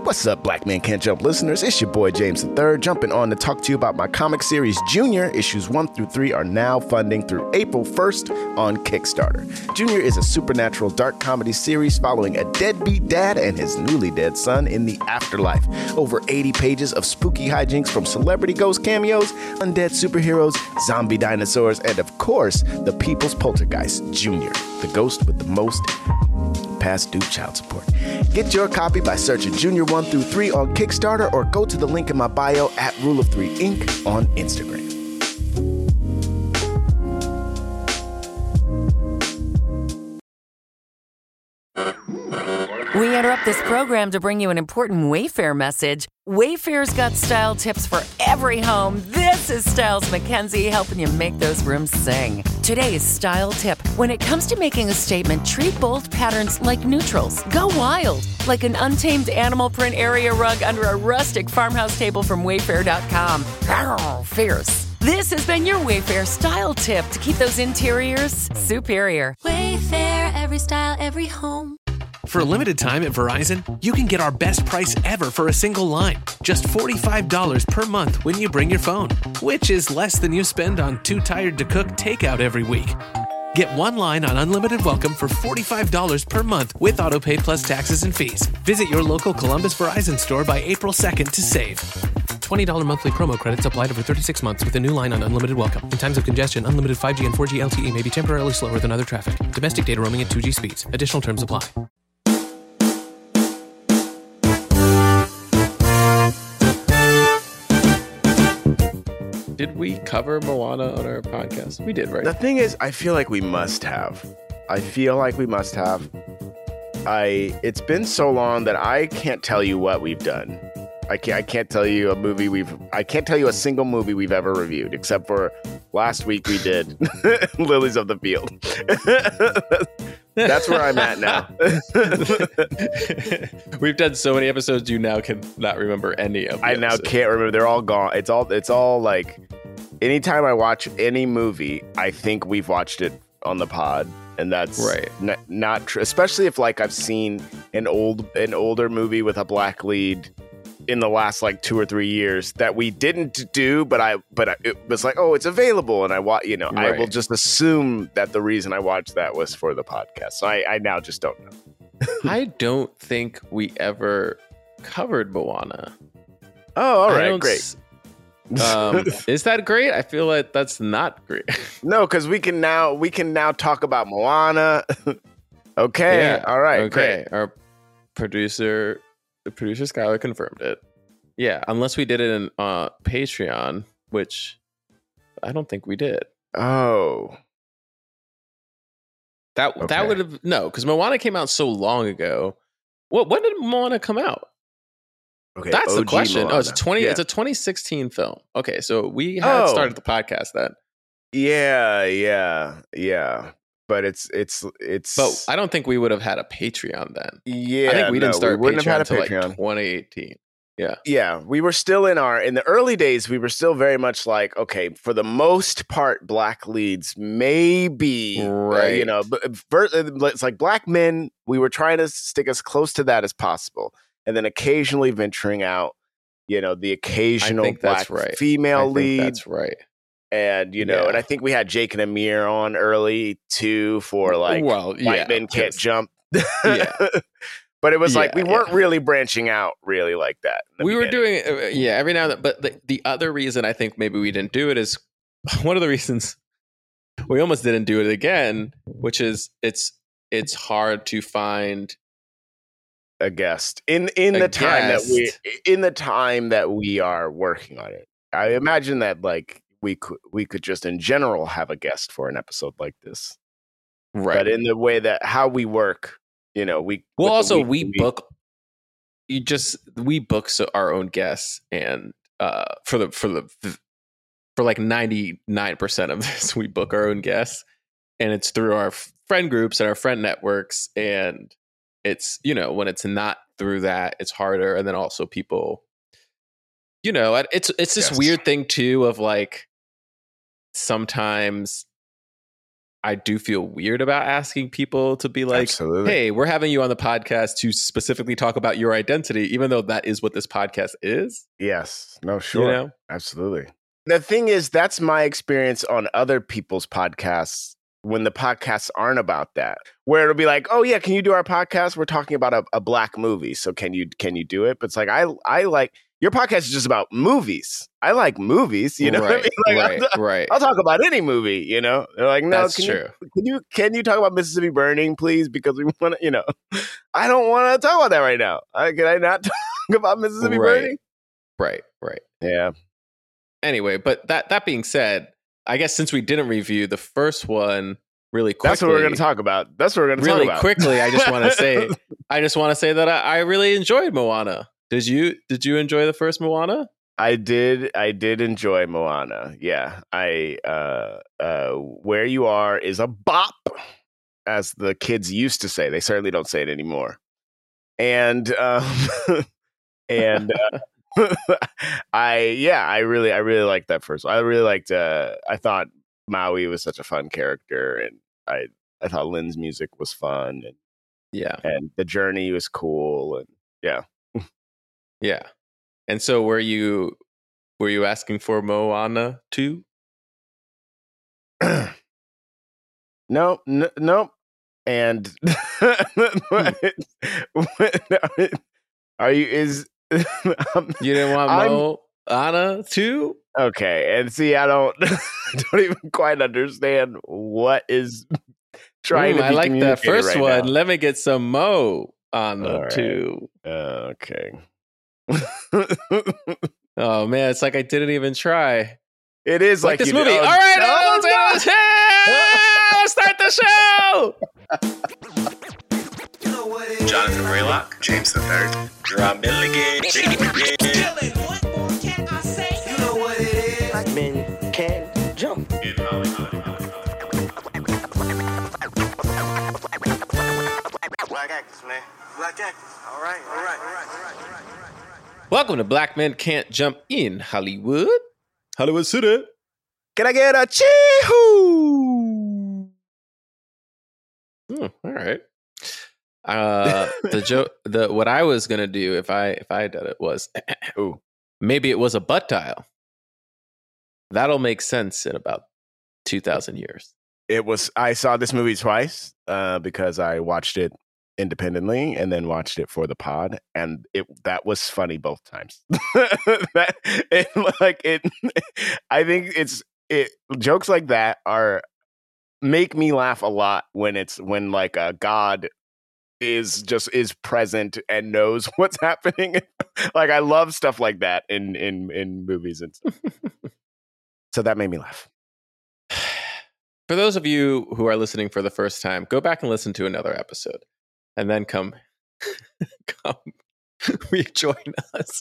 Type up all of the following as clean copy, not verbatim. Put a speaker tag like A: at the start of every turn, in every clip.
A: What's up, Black Man Can't Jump listeners? It's your boy James III, jumping on to talk to you about my comic series Junior. Issues 1 through 3 are now funding through April 1st on Kickstarter. Junior is a supernatural dark comedy series following a deadbeat dad and his newly dead son in the afterlife. Over 80 pages of spooky hijinks from celebrity ghost cameos, undead superheroes, zombie dinosaurs, and of course, the people's poltergeist, Junior, the ghost with the most past due child support. Get your copy by searching Junior 1 through 3 on Kickstarter or go to the link in my bio at Rule of 3 Inc. on Instagram.
B: We interrupt this program to bring you an important Wayfair message. Wayfair's got style tips for every home. This is Styles McKenzie helping you make those rooms sing. Today's style tip. When it comes to making a statement, treat bold patterns like neutrals. Go wild, like an untamed animal print area rug under a rustic farmhouse table from Wayfair.com. Arr, fierce. This has been your Wayfair style tip to keep those interiors superior.
C: Wayfair, every style, every home.
D: For a limited time at Verizon, you can get our best price ever for a single line. Just $45 per month when you bring your phone, which is less than you spend on Too Tired to Cook takeout every week. Get one line on Unlimited Welcome for $45 per month with autopay plus taxes and fees. Visit your local Columbus Verizon store by April 2nd to save. $20 monthly promo credits applied over 36 months with a new line on Unlimited Welcome. In times of congestion, unlimited 5G and 4G LTE may be temporarily slower than other traffic. Domestic data roaming at 2G speeds. Additional terms apply.
E: Did we cover Moana on our podcast? We did, right?
A: The thing is, I feel like we must have. It's been so long that I can't tell you what we've done. I can't tell you I can't tell you a single movie we've ever reviewed, except for last week we did Lilies of the Field. That's where I'm at now.
E: We've done so many episodes, you now cannot remember any of them.
A: I now can't remember. They're all gone. It's all like, anytime I watch any movie, I think we've watched it on the pod. And that's
E: right.
A: Not true, especially if like I've seen an older movie with a black lead in the last like 2 or 3 years that we didn't do, but it was like, oh, it's available, and I
E: Right.
A: I will just assume that the reason I watched that was for the podcast. So I now just don't know.
E: I don't think we ever covered Moana.
A: Oh, all right, great.
E: Is that great? I feel like that's not great.
A: No, because we can now talk about Moana. Okay,
E: Yeah.
A: all right,
E: Okay,
A: great.
E: our producer Skylar confirmed it. Yeah, unless we did it in Patreon, which I don't think we did.
A: Oh,
E: That would have because Moana came out so long ago. When did Moana come out?
A: okay.
E: That's the
A: OG
E: question.
A: Moana.
E: Oh, it's
A: Yeah.
E: It's a 2016 film. Okay, so we had started the podcast then.
A: Yeah. But it's.
E: But I don't think we would have had a Patreon then.
A: Yeah,
E: I think we didn't start
A: wouldn't
E: Patreon
A: have
E: until
A: had a
E: like
A: Patreon.
E: 2018. Yeah.
A: Yeah, we were still in the early days. We were still very much like, okay, for the most part, black leads, maybe,
E: Right.
A: but it's like black men. We were trying to stick as close to that as possible, and then occasionally venturing out, the occasional
E: think
A: black
E: that's right.
A: female lead.
E: That's right.
A: And and
E: Yeah.
A: I think we had Jake and Amir on early too for like white men can't jump.
E: Yeah.
A: But it was like we
E: Yeah,
A: weren't really branching out really like that. in the
E: We were
A: beginning.
E: doing it, every now and then. But the other reason I think maybe we didn't do it is one of the reasons we almost didn't do it again, which is it's hard to find
A: a guest in the time that we are working on it. I imagine that like we could just in general have a guest for an episode like this,
E: right.
A: but in the way that how we work, we
E: book our own guests, and for like 99% of this we book our own guests, and it's through our friend groups and our friend networks, and it's when it's not through that, it's harder. And then also people, it's this
A: Yes.
E: weird thing too of like sometimes I do feel weird about asking people to be like,
A: Absolutely.
E: hey, we're having you on the podcast to specifically talk about your identity, even though that is what this podcast is.
A: Yes. No, sure.
E: You know?
A: Absolutely. The thing is, that's my experience on other people's podcasts when the podcasts aren't about that, where it'll be like, oh yeah, can you do our podcast? We're talking about a black movie. So can you do it? But it's like, I like, your podcast is just about movies. I like movies, you know what I mean? Like,
E: Right.
A: I'll talk about any movie, you know? They're like, no,
E: That's true.
A: Can you talk about Mississippi Burning, please? Because we want to, you know, I don't want to talk about that right now. Can I not talk about Mississippi Burning?
E: Right.
A: Yeah.
E: Anyway, but that being said, I guess since we didn't review the first one really quickly.
A: That's what we're going to talk about.
E: Really quickly, I just want to say that I really enjoyed Moana. Did you enjoy the first Moana?
A: I did enjoy Moana. Yeah. Where You Are is a bop, as the kids used to say. They certainly don't say it anymore. And I really liked that first one. I really liked I thought Maui was such a fun character, and I thought Lynn's music was fun, and the journey was cool, and
E: yeah. And so were you asking for Moana 2?
A: No. And are you
E: you didn't want Moana 2?
A: Okay, and see, I don't even quite understand what is trying to be
E: I like that first
A: right
E: one.
A: now.
E: Let me get some Moana 2.
A: Okay.
E: Oh man, it's like I didn't even try.
A: It is like
E: this
A: you
E: movie.
A: did.
E: All right, let's start the show.
F: Jonathan Raylock, James III, Drum Milligan.
G: What more can I say? You know what it is.
H: Black men can't jump.
F: Black actors, man. Black actors. All right.
E: Welcome to Black Men Can't Jump in Hollywood. Hollywood City.
A: Can I get a chee-hoo?
E: All right. What I was gonna do if I did it was maybe it was a butt dial. That'll make sense in about 2,000 years.
A: I saw this movie twice because I watched it independently and then watched it for the pod, and that was funny both times. I think jokes like that make me laugh a lot when like a god is present and knows what's happening. Like, I love stuff like that in movies and stuff. So that made me laugh.
E: For those of you who are listening for the first time, go back and listen to another episode, and then come rejoin us.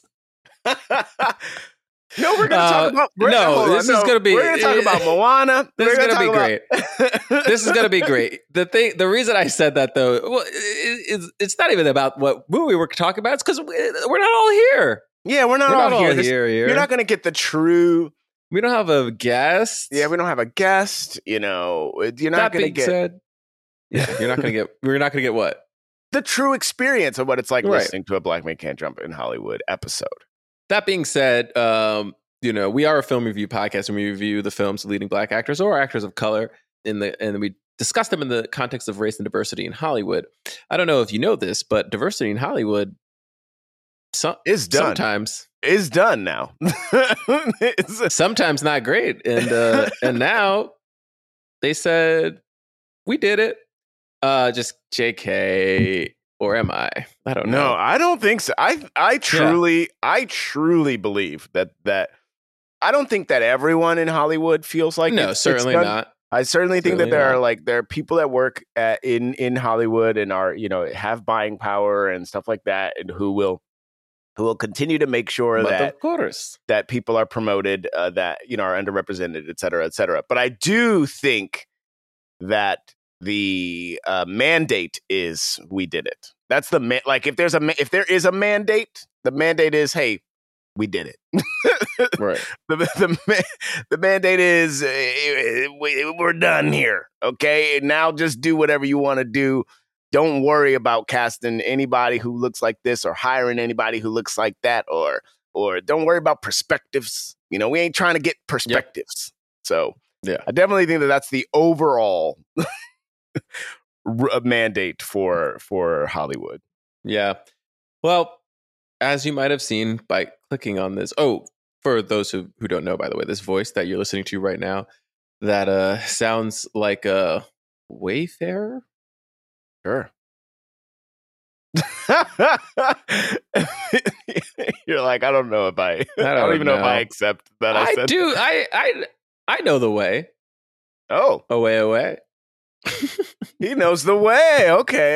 A: No, we're going to talk about. We're going to talk about Moana.
E: This is going to be great. This is going to be great. The reason I said that though, it's not even about what movie we're talking about. It's because we're not all here.
A: Yeah, we're not all here.
E: Here.
A: You're not going to get the true.
E: We don't have a guest.
A: Yeah, we don't have a guest. You know, you're not going to get.
E: Said, yeah, you're not going to get. We're not going to get what?
A: The true experience of what it's like listening to a Black Man Can't Jump in Hollywood episode.
E: That being said, we are a film review podcast, and we review the films of leading Black actors or actors of color and we discuss them in the context of race and diversity in Hollywood. I don't know if you know this, but diversity in Hollywood
A: is done.
E: Sometimes
A: is done now.
E: Sometimes not great, and now they said we did it. Just JK. Or am I? I don't know.
A: No, I don't think so. I truly believe that I don't think that everyone in Hollywood feels like
E: certainly not.
A: I certainly think that there are people that work in Hollywood and are, have buying power and stuff like that, and who will continue to make sure that,
E: of course, that
A: people are promoted, that are underrepresented, et cetera, et cetera. But I do think that the mandate is we did it. That's if there is a mandate, the mandate is, hey, we did it.
E: Right.
A: The mandate is we're done here. Okay, now just do whatever you want to do. Don't worry about casting anybody who looks like this or hiring anybody who looks like that, or don't worry about perspectives. You know, we ain't trying to get perspectives. So
E: Yeah.
A: I definitely think that that's the overall mandate for Hollywood.
E: Yeah. Well, as you might have seen by clicking on this. Oh, for those who don't know, by the way, this voice that you're listening to right now, that sounds like a Wayfarer.
A: Sure. You're like, I don't know if I don't even know if I accept that. I said
E: do.
A: that.
E: I know the way.
A: Oh,
E: Away.
A: he knows the way. Okay.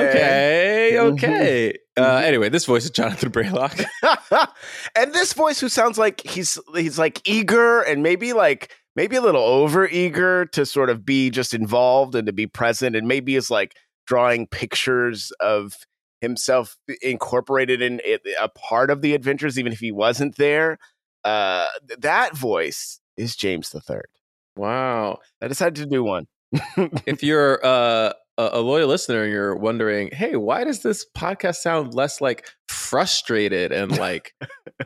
E: Anyway, this voice is Jonathan Braylock.
A: And this voice who sounds like he's like eager and maybe a little over eager to sort of be just involved and to be present, and maybe is like drawing pictures of himself incorporated in a part of the adventures, even if he wasn't there. That voice is James III.
E: Wow.
A: I decided to do one.
E: If you're a loyal listener, you're wondering, hey, why does this podcast sound less like frustrated and like,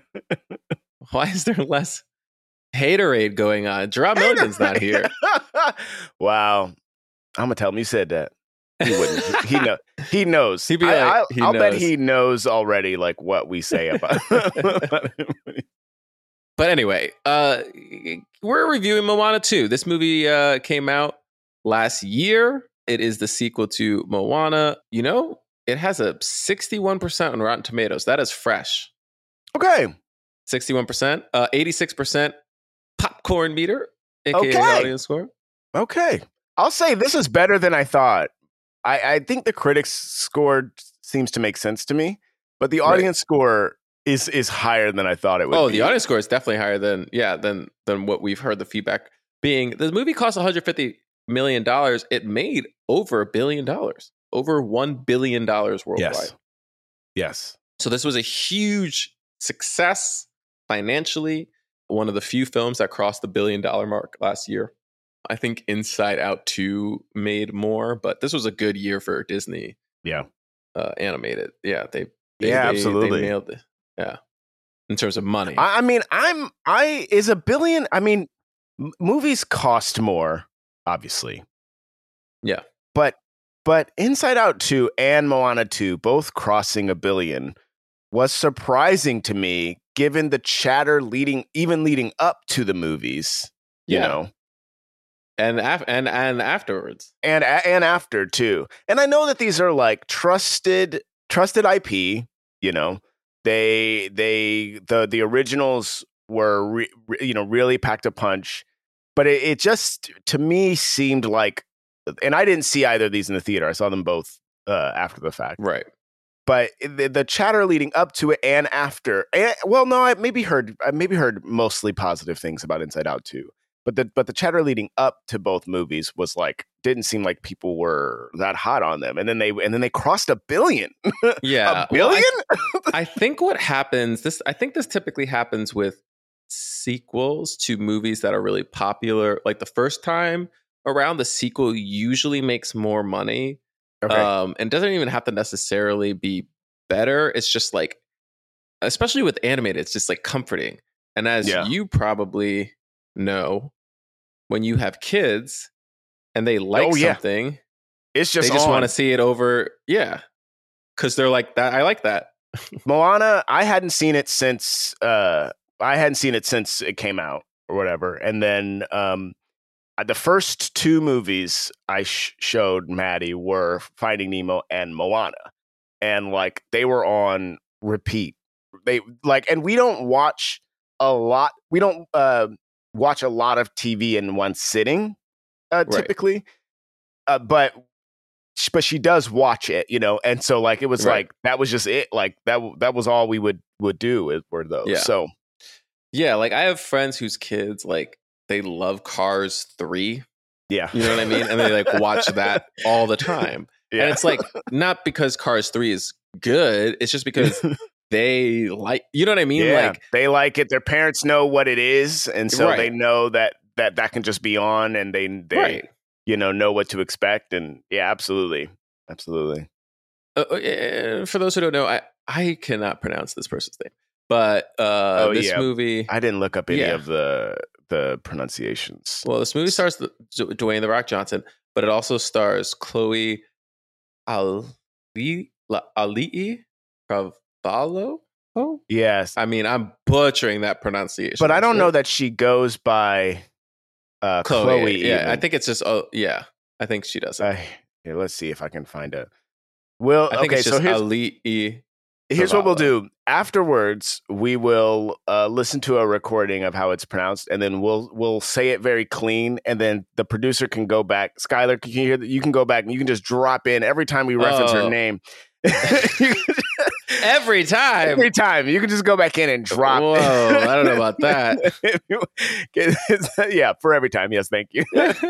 E: why is there less haterade going on? Gerard Milligan's not here.
A: Wow. I'm gonna tell him you said that. He wouldn't. He knows.
E: He'd be like,
A: I'll bet he knows already, like what we say about him.
E: But anyway, we're reviewing Moana 2. This movie came out last year. It is the sequel to Moana. You know, it has a 61% on Rotten Tomatoes. That is fresh.
A: Okay.
E: 61%. 86% popcorn meter, aka
A: Okay.
E: audience score.
A: Okay. I'll say this is better than I thought. I think the critics score seems to make sense to me, but the audience score is higher than I thought it would be.
E: Oh, the audience score is definitely higher than what we've heard the feedback being. The movie cost $150 million. It made over $1 billion, over $1 billion worldwide.
A: Yes.
E: So this was a huge success financially. One of the few films that crossed the $1 billion mark last year. I think Inside Out 2 made more, but this was a good year for Disney.
A: Yeah.
E: Animated. Yeah. They
A: absolutely
E: nailed it. Yeah. In terms of money.
A: I mean, is $1 billion. I mean, movies cost more, obviously.
E: Yeah.
A: But Inside Out 2 and Moana 2 both crossing $1 billion was surprising to me, given the chatter leading up to the movies. You know.
E: And afterwards.
A: And after too. And I know that these are like trusted IP, you know. The originals were really packed a punch, but it just to me seemed like, and I didn't see either of these in the theater. I saw them both after the fact.
E: Right.
A: But the chatter leading up to it and after, I maybe heard mostly positive things about Inside Out 2. But the chatter leading up to both movies was like, didn't seem like people were that hot on them, and then they crossed $1 billion.
E: Yeah,
A: $1 billion.
E: Well, I think what happens. I think this typically happens with sequels to movies that are really popular. Like the first time around, the sequel usually makes more money, and doesn't even have to necessarily be better. It's just like, especially with animated, it's just like comforting. And as you probably know, when you have kids and they like something,
A: it's just
E: they just want to see it over. Yeah. Cause they're like that. I like that.
A: Moana, I hadn't seen it since it came out or whatever. And then the first two movies I showed Maddie were Finding Nemo and Moana. And like they were on repeat. And we don't watch a lot. We don't watch a lot of TV in one sitting, typically. But she does watch it, you know, and so like it was like that was just it. Like that was all we would do were those.
E: Yeah.
A: So
E: yeah, like I have friends whose kids like they love Cars 3.
A: Yeah,
E: you know what I mean, and they like watch that all the time.
A: Yeah.
E: And it's like not because Cars 3 is good. It's just because they like, you know what I mean?
A: Yeah,
E: Like
A: they like it. Their parents know what it is, and so
E: Right.
A: they know that can just be on, and they
E: Right.
A: know what to expect. And yeah, absolutely.
E: For those who don't know, I cannot pronounce this person's name, but this
A: yeah.
E: movie.
A: I didn't look up any
E: Yeah.
A: of the pronunciations.
E: Well, this movie stars Dwayne The Rock Johnson, but it also stars Chloe Alii Carvalho. Oh,
A: Yes,
E: I mean, I'm butchering that pronunciation,
A: but I don't
E: sure.
A: know that she goes by Chloe.
E: Yeah,
A: even.
E: I think it's just. Oh, yeah, I think she does.
A: Here, let's see if I can find it. Well,
E: I think
A: okay,
E: it's just
A: so here's
E: Alii.
A: Here's what we'll
E: Carvalho.
A: do. Afterwards, we will listen to a recording of how it's pronounced, and then we'll say it very clean, and then the producer can go back. Skylar, can you hear that? You can go back and you can just drop in every time we reference her name.
E: Every time.
A: Every time. You can just go back in and drop.
E: Whoa, I don't know about that.
A: Yeah, for every time. Yes, thank you.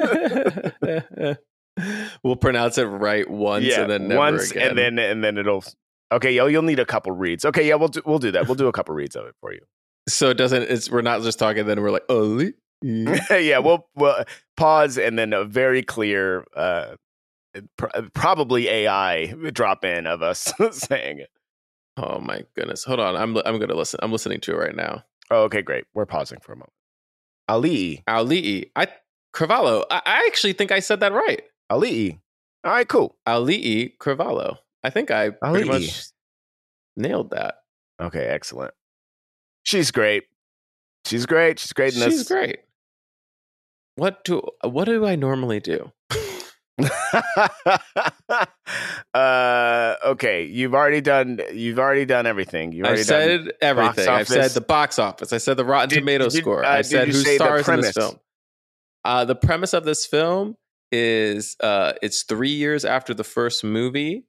E: We'll pronounce it right once and then never again.
A: and then it'll. Okay, you'll need a couple reads. Okay, yeah, we'll do that. We'll do a couple reads of it for you.
E: So we're not just talking, then we're like, oh,
A: yeah, we'll pause and then a very clear, probably AI drop in of us saying it.
E: oh my goodness. Hold on. I'm going to listen. I'm listening to it right now.
A: Oh, okay, great. We're pausing for a moment. Alii.
E: Carvalho. I actually think I said that right.
A: Alii. All right, cool.
E: Alii Carvalho. I think I pretty much nailed that.
A: Okay, excellent. She's great. She's great. She's great in this.
E: She's great. What do I normally do?
A: Okay, you've already done everything.
E: I've said everything. I've said the box office. I said the Rotten Tomatoes score. I said who stars in this film. The premise of this film is it's 3 years after the first movie,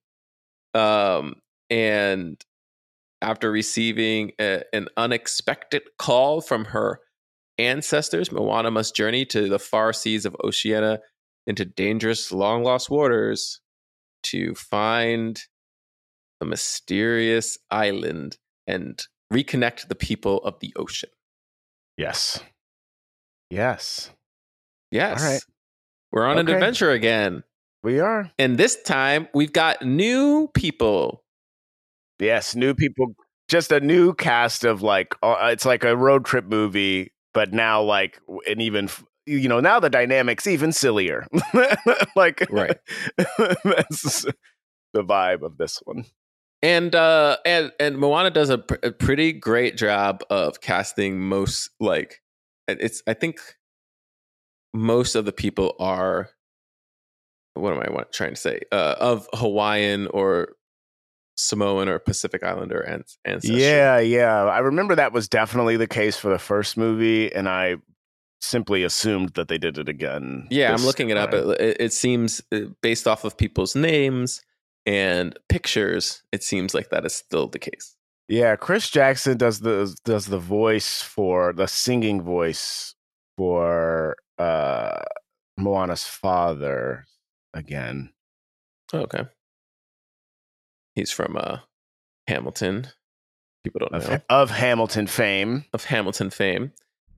E: and after receiving an unexpected call from her ancestors, Moana must journey to the far seas of Oceania into dangerous, long-lost waters to find the mysterious island and reconnect the people of the ocean.
A: Yes.
E: Yes.
A: All right.
E: We're on an adventure again.
A: We are.
E: And this time, we've got new people.
A: Yes, new people. Just a new cast of it's like a road trip movie, but now an even, now the dynamic's even sillier.
E: Right.
A: That's the vibe of this one.
E: And Moana does a pretty great job of casting most, I think most of the people are, what am I trying to say? Of Hawaiian or Samoan or Pacific Islander ancestry.
A: Yeah. I remember that was definitely the case for the first movie, and I simply assumed that they did it again.
E: Yeah, I'm looking it up. It seems, based off of people's names and pictures, it seems like that is still the case.
A: Yeah, Chris Jackson does the voice for the singing voice for Moana's father again.
E: Oh, okay. He's from Hamilton. People don't know.
A: Of Hamilton fame.
E: Of Hamilton fame.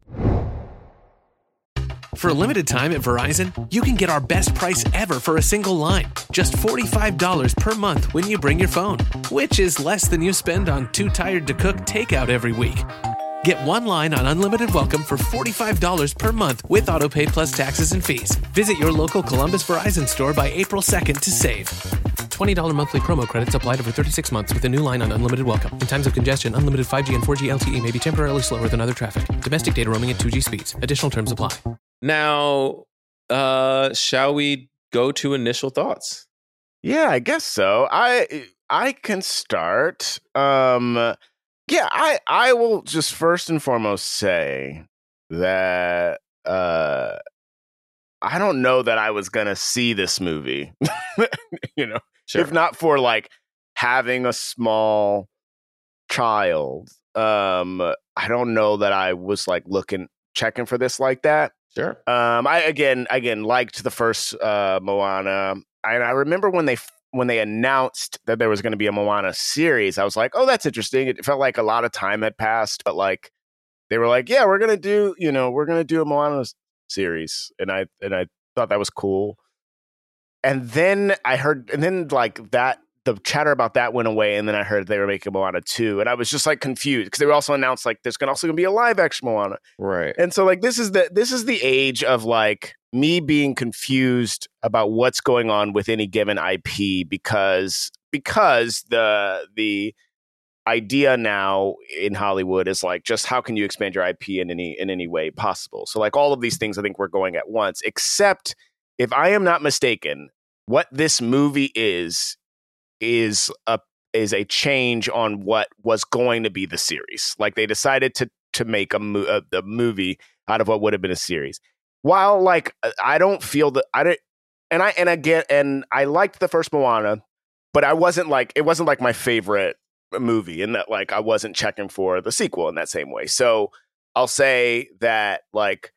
D: For a limited time at Verizon, you can get our best price ever for a single line. Just $45 per month when you bring your phone, which is less than you spend on Too Tired to Cook takeout every week. Get one line on Unlimited Welcome for $45 per month with autopay plus taxes and fees. Visit your local Columbus Verizon store by April 2nd to save. $20 monthly promo credits applied over 36 months with a new line on Unlimited Welcome. In times of congestion, unlimited 5G and 4G LTE may be temporarily slower than other traffic. Domestic data roaming at 2G speeds. Additional terms apply.
E: Now, shall we go to initial thoughts?
A: Yeah, I guess so. I can start. I will just first and foremost say that I don't know that I was gonna see this movie.
E: Sure.
A: If not for having a small child. I don't know that I was checking for this like that.
E: Sure.
A: I again liked the first Moana, and I remember when when they announced that there was going to be a Moana series, I was like, oh, that's interesting. It felt like a lot of time had passed, but like they were like, yeah, we're going to do a Moana series. And I thought that was cool. And then like that, the chatter about that went away. And then I heard they were making Moana 2. And I was just like confused because they were also announced like there's also going to be a live action Moana.
E: Right.
A: And so like this is the age of like me being confused about what's going on with any given IP because the idea now in Hollywood is like just how can you expand your IP in any way possible. So like all of these things I think we're going at once, except if I am not mistaken, what this movie is a change on what was going to be the series. Like they decided to make the movie out of what would have been a series. While like I don't feel that I didn't, and I liked the first Moana, but it wasn't like my favorite movie in that like I wasn't checking for the sequel in that same way. So I'll say that like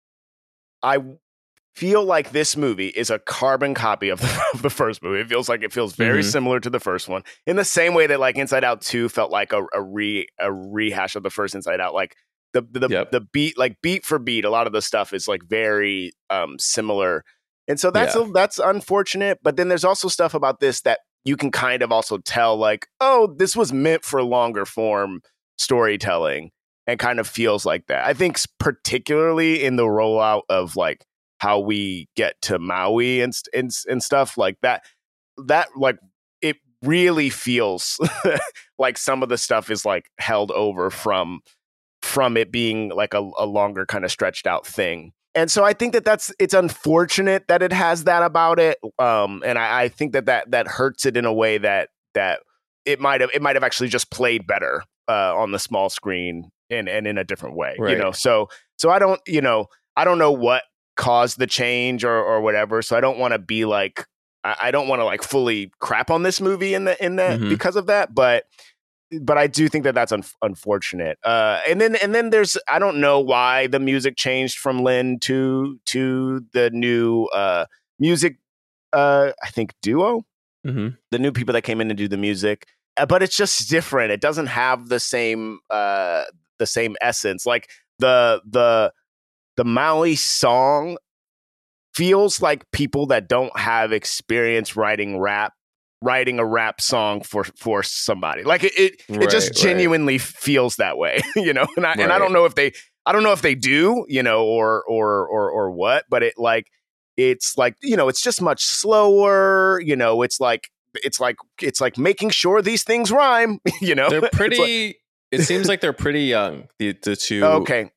A: I feel like this movie is a carbon copy of the first movie. It feels very similar to the first one in the same way that like Inside Out 2 felt like a rehash of the first Inside Out. Like the beat for beat, a lot of the stuff is like very similar. And so that's unfortunate. But then there's also stuff about this that you can kind of also tell like, oh, this was meant for longer form storytelling and kind of feels like that. I think particularly in the rollout of like how we get to Maui and stuff like that like it really feels like some of the stuff is like held over from it being like a longer kind of stretched out thing. And so I think it's unfortunate that it has that about it. And I think that hurts it in a way that it might have actually just played better on the small screen and in a different way,
E: right.
A: So I don't know what caused the change or whatever. So I don't want to be like, I don't want to like fully crap on this movie in that because of that. But I do think that's unfortunate. And then there's, I don't know why the music changed from Lin to the new music, I think duo, the new people that came in to do the music, but it's just different. It doesn't have the same essence. Like the Maui song feels like people that don't have experience writing a rap song for somebody. Like it just genuinely feels that way, you know. And I don't know if they do, you know, or what, but it's like, you know, it's just much slower, you know. It's like making sure these things rhyme, you know.
E: They're pretty. It seems like they're pretty young. The two.
A: Okay.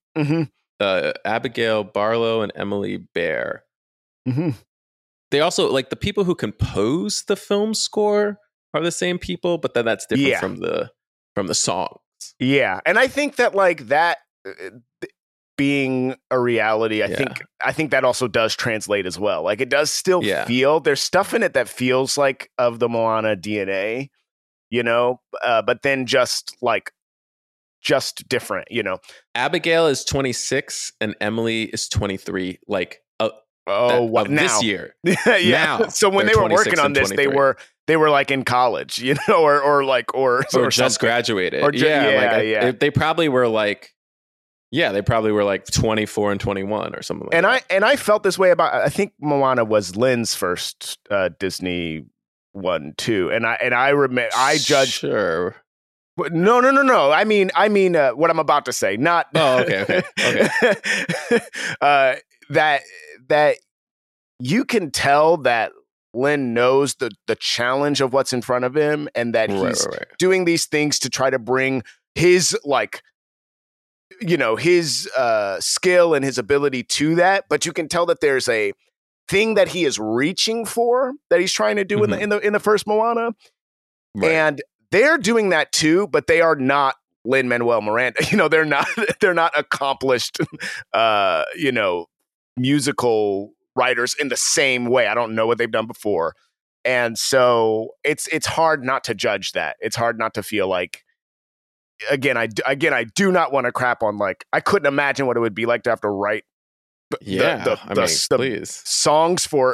E: Abigail Barlow and Emily Bear. They also like the people who compose the film score are the same people, but then that's different from the songs.
A: Yeah, and I think that like that being a reality, I think that also does translate as well. Like it does still feel there's stuff in it that feels like of the Moana DNA, you know, but then just different, you know.
E: Abigail is 26 and Emily is 23. Like
A: now
E: this year,
A: Now. So when they were working on this, they were like in college, you know, or
E: just graduated, They probably were like, they probably were like 24 and 21 or something like that.
A: And I felt this way about. I think Moana was Lin's first Disney one too, and I remember I judged.
E: Sure.
A: No. I mean, what I'm about to say, not.
E: Oh, okay.
A: That you can tell that Lin knows the challenge of what's in front of him, and that he's doing these things to try to bring his like, you know, his skill and his ability to that. But you can tell that there's a thing that he is reaching for that he's trying to do in the first Moana, and they're doing that too, but they are not Lin-Manuel Miranda. You know, they're not accomplished, you know, musical writers in the same way. I don't know what they've done before. And so it's hard not to judge that. It's hard not to feel like, I do not want to crap on, like, I couldn't imagine what it would be like to have to write
E: Please.
A: songs for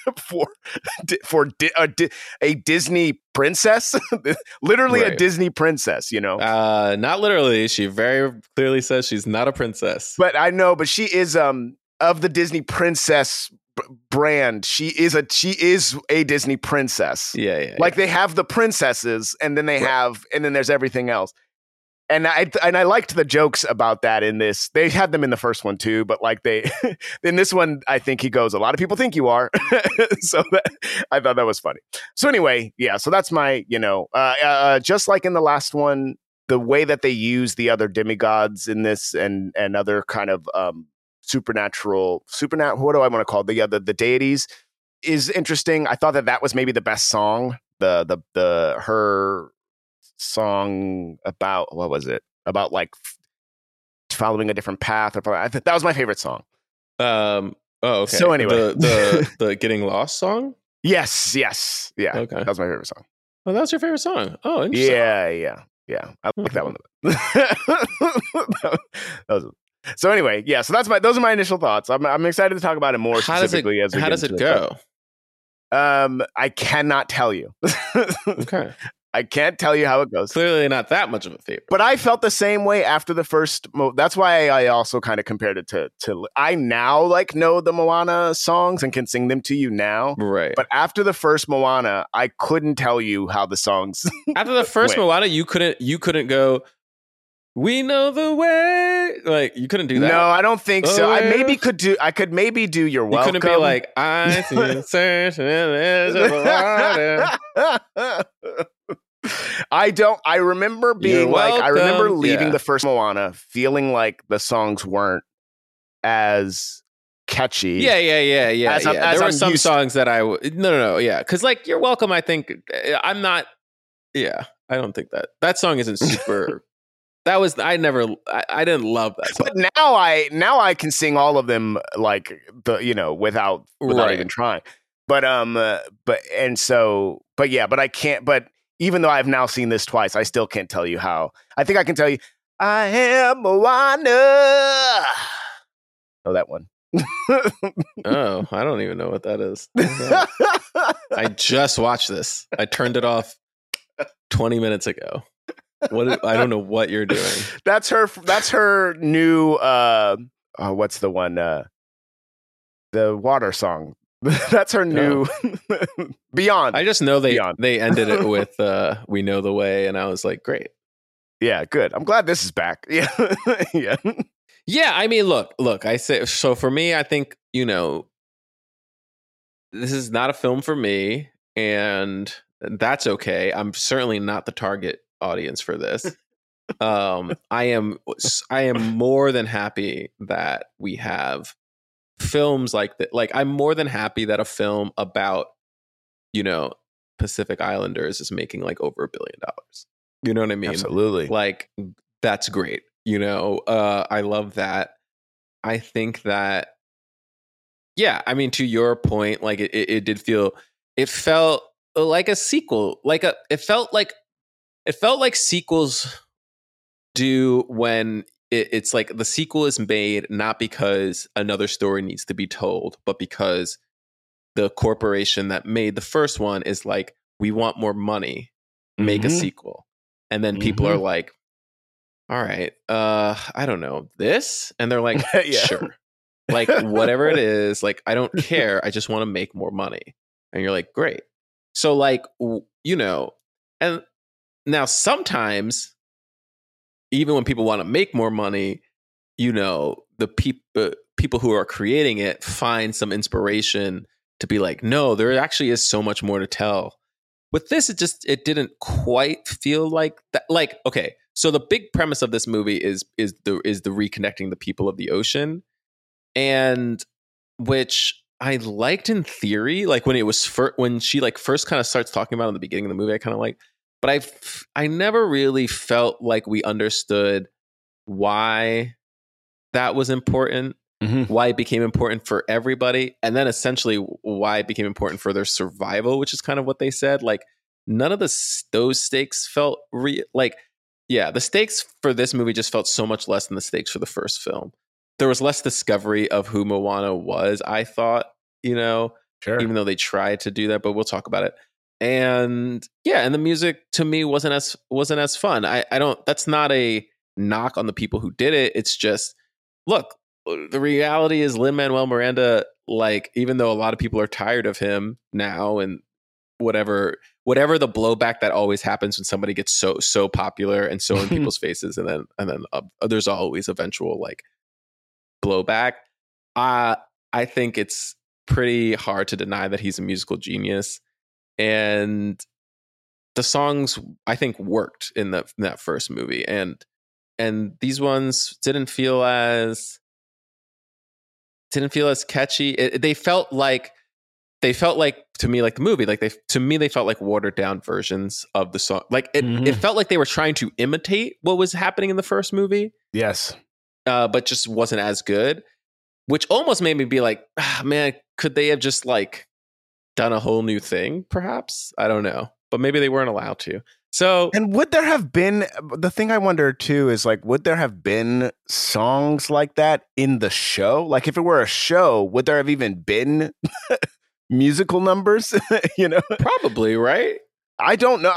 A: a Disney princess, literally a
E: Right.
A: Disney princess,
E: Not literally. She very clearly says she's not a princess.
A: But I know, but she is of the Disney princess brand. She is a Disney princess.
E: Yeah.
A: Like they have the princesses, and then and then there's everything else. And I liked the jokes about that in this. They had them in the first one too, but like in this one, I think he goes, a lot of people think you are. So I thought that was funny. So anyway, yeah, so that's my, just like in the last one, the way that they use the other demigods in this and other kind of supernatural, what do I want to call it? The deities is interesting. I thought that was maybe the best song. Her song about, what was it? About like following a different path. That was my favorite song.
E: Oh, okay.
A: So anyway,
E: the Getting Lost song.
A: Yes, yeah.
E: Okay,
A: that was my favorite song.
E: Oh, that's your favorite song. Oh, interesting.
A: Yeah. I like that one. So anyway, yeah. So those are my initial thoughts. I'm excited to talk about it more specifically as we
E: how
A: get
E: does
A: into
E: it go?
A: I cannot tell you.
E: Okay.
A: I can't tell you how it goes.
E: Clearly not that much of a favorite.
A: But I felt the same way after the first. That's why I also kind of compared it to. I now know the Moana songs and can sing them to you now.
E: Right.
A: But after the first Moana, I couldn't tell you how the songs.
E: After the first Moana, you couldn't go, we know the way. Like, you couldn't do that.
A: No, I don't think so. I could maybe do You're Welcome.
E: You couldn't be like, I see the search and there's a water.
A: I remember being I remember leaving
E: Yeah.
A: the first Moana feeling like the songs weren't as catchy.
E: Yeah.
A: As
E: There were
A: I'm
E: some
A: used-
E: songs that no, yeah. Because You're Welcome, I think, I'm not, yeah, I don't think that song isn't super, I didn't love that song.
A: But now I can sing all of them without
E: Right.
A: even trying. But I can't. But even though I've now seen this twice, I still can't tell you how. I think I can tell you, I am Moana. Oh, that one.
E: Oh, I don't even know what that is. I just watched this. I turned it off 20 minutes ago. I don't know what you're doing.
A: That's her new what's the one? The water song. That's her new Beyond.
E: I just know they
A: Beyond.
E: they ended it with We Know the Way, and I was like, great.
A: Yeah, good. I'm glad this is back. Yeah. Yeah.
E: Yeah, I mean, look, I say, so for me, I think, this is not a film for me, and that's okay. I'm certainly not the target audience for this. I am more than happy that we have films like that. Like, I'm more than happy that a film about, Pacific Islanders is making over $1 billion. You know what I mean?
A: Absolutely.
E: That's great. I love that. I think that, yeah, I mean, to your point, it did feel, it felt like a sequel. It felt like sequels do when it's like the sequel is made not because another story needs to be told, but because the corporation that made the first one is like, we want more money, make a sequel. And then people are like, all right, I don't know, this? And they're like, sure. Whatever it is, I don't care. I just want to make more money. And you're like, great. So and now sometimes, even when people want to make more money, the people who are creating it find some inspiration to be like, no, there actually is so much more to tell. With this, it didn't quite feel like that. Okay, so the big premise of this movie is the reconnecting the people of the ocean, and which I liked in theory. When it was when she first kind of starts talking about it in the beginning of the movie, I kind of like, but I never really felt like we understood why that was important, why it became important for everybody, and then essentially why it became important for their survival, which is kind of what they said. None of those stakes felt real. The stakes for this movie just felt so much less than the stakes for the first film. there was less discovery of who Moana was, I thought,
A: Sure.
E: even though they tried to do that, but we'll talk about it. And and the music to me wasn't as fun. I don't, that's not a knock on the people who did it. It's just, look, the reality is Lin-Manuel Miranda, like, even though a lot of people are tired of him now and whatever the blowback that always happens when somebody gets so popular and so in people's faces, and then there's always eventual like blowback. I think it's pretty hard to deny that he's a musical genius, and the songs I think worked in that first movie, and these ones didn't feel as catchy. They felt like to me like the movie, like they felt like watered down versions of the song. Like it felt like they were trying to imitate what was happening in the first movie.
A: Yes.
E: But just wasn't as good, which almost made me be like, man, could they have just like done a whole new thing? Perhaps, I don't know, but maybe they weren't allowed to. So,
A: and would there have been, the thing I wonder too is like, would there have been songs like that in the show? Like if it were a show, would there have even been musical numbers?
E: Probably, right?
A: I don't know.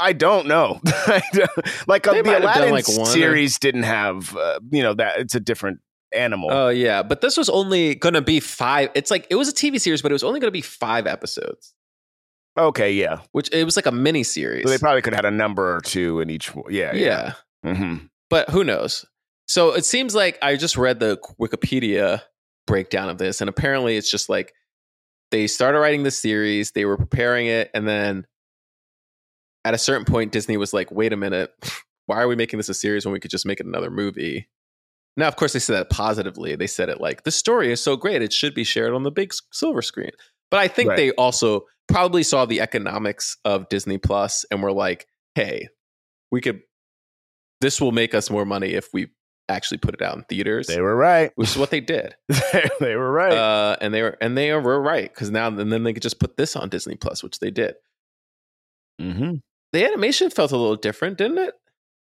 A: Like the Aladdin series didn't have, that it's a different animal.
E: Oh yeah, but this was only going to be 5. It's like, it was a TV series, but it was only going to be 5 episodes.
A: Okay, yeah.
E: Which it was like a mini series.
A: So they probably could have had a number or two in each. Yeah. Mm-hmm.
E: But who knows? So it seems like I just read the Wikipedia breakdown of this, and apparently it's just like they started writing the series, they were preparing it, and then at a certain point, Disney was like, wait a minute, why are we making this a series when we could just make it another movie? Now, of course, they said that positively. They said it like, the story is so great, it should be shared on the big silver screen. But I think they also probably saw the economics of Disney Plus and were like, hey, this will make us more money if we actually put it out in theaters.
A: They were right.
E: Which is what they did.
A: They were right.
E: And they were right, because now and then they could just put this on Disney Plus, which they did.
A: Mm-hmm.
E: The animation felt a little different, didn't it?